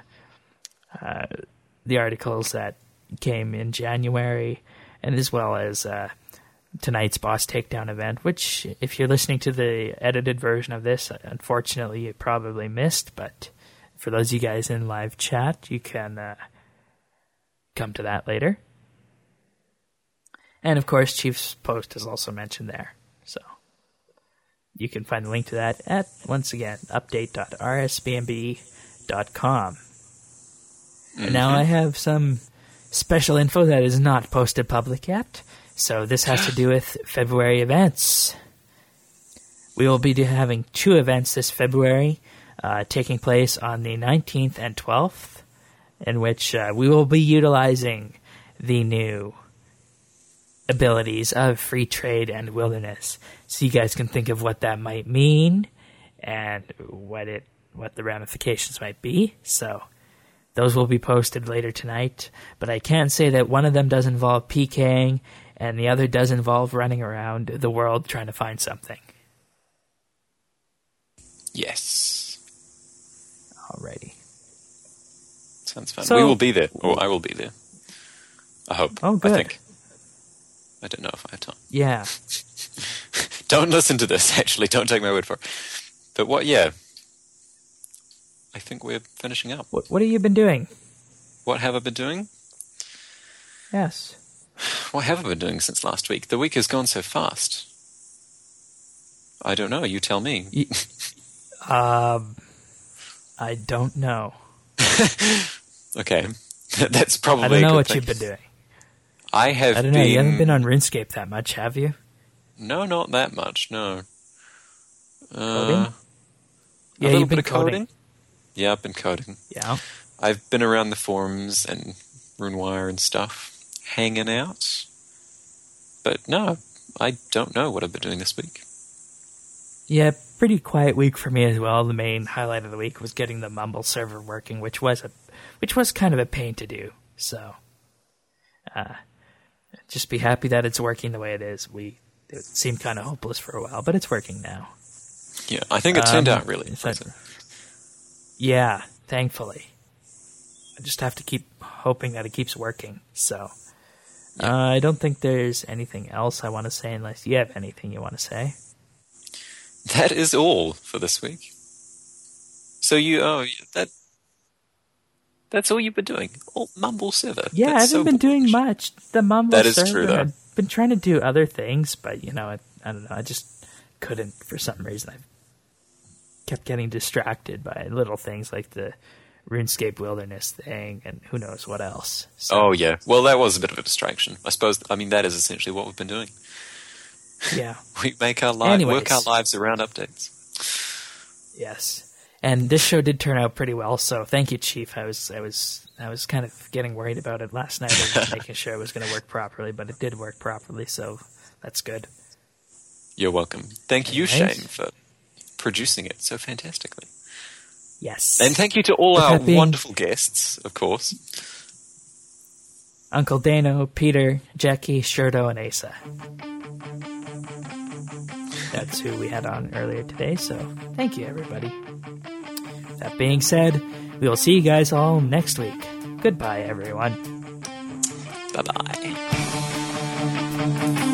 articles that came in January, and as well as tonight's Boss Takedown event, which, if you're listening to the edited version of this, unfortunately you probably missed, but for those of you guys in live chat, you can come to that later. And, of course, Chief's post is also mentioned there. So you can find the link to that at, once again, update.rsbnb.com. Mm-hmm. And now I have some special info that is not posted public yet. So this has to do with February events. We will be having 2 events this February, taking place on the 19th and 12th, in which we will be utilizing the new abilities of Free Trade and Wilderness, so you guys can think of what that might mean and what the ramifications might be. So those will be posted later tonight, but I can say that one of them does involve PKing and the other does involve running around the world trying to find something. Yes. Alrighty. Sounds fun. So, we will be there, or I will be there. I hope. Oh, good. I think. I don't know if I have time. Yeah. Don't listen to this, actually. Don't take my word for it. But I think we're finishing up. What have you been doing? What have I been doing? Yes. What have I been doing since last week? The week has gone so fast. I don't know. You tell me. I don't know. Okay. That's probably I don't a know good what thing. you've been doing. I have I don't know. You haven't been on RuneScape that much, have you? No, not that much, no. Coding? A Yeah, little you've been bit of coding. coding. Yeah, I've been coding. Yeah. I've been around the forums and RuneWire and stuff, hanging out. But no, I don't know what I've been doing this week. Yeah, pretty quiet week for me as well. The main highlight of the week was getting the Mumble server working, which was kind of a pain to do. So, just be happy that it's working the way it is. It seemed kind of hopeless for a while, but it's working now. Yeah, I think it turned out really impressive. Yeah, thankfully. I just have to keep hoping that it keeps working. So, I don't think there's anything else I want to say unless you have anything you want to say. That is all for this week. So that's all you've been doing? Mumble server? Yeah, That's I haven't been doing much. The Mumble That is server, true, though. I've been trying to do other things, but, I don't know, I just couldn't for some reason. I kept getting distracted by little things like the RuneScape Wilderness thing and who knows what else. So, Oh, yeah. Well, that was a bit of a distraction. I suppose, that is essentially what we've been doing. yeah, We make our Anyways. work our lives around updates. yes. And this show did turn out pretty well, so thank you, Chief. I was kind of getting worried about it last night and making sure it was going to work properly, but it did work properly, so that's good. You're welcome. Thank you, Anyways. Shane, for producing it so fantastically. Yes. And thank you to all With our that being- wonderful guests, of course. Uncle Dano, Peter, Jackie, Sherdo, and Asa. That's who we had on earlier today, so thank you, everybody. That being said, we will see you guys all next week. Goodbye, everyone. Bye-bye.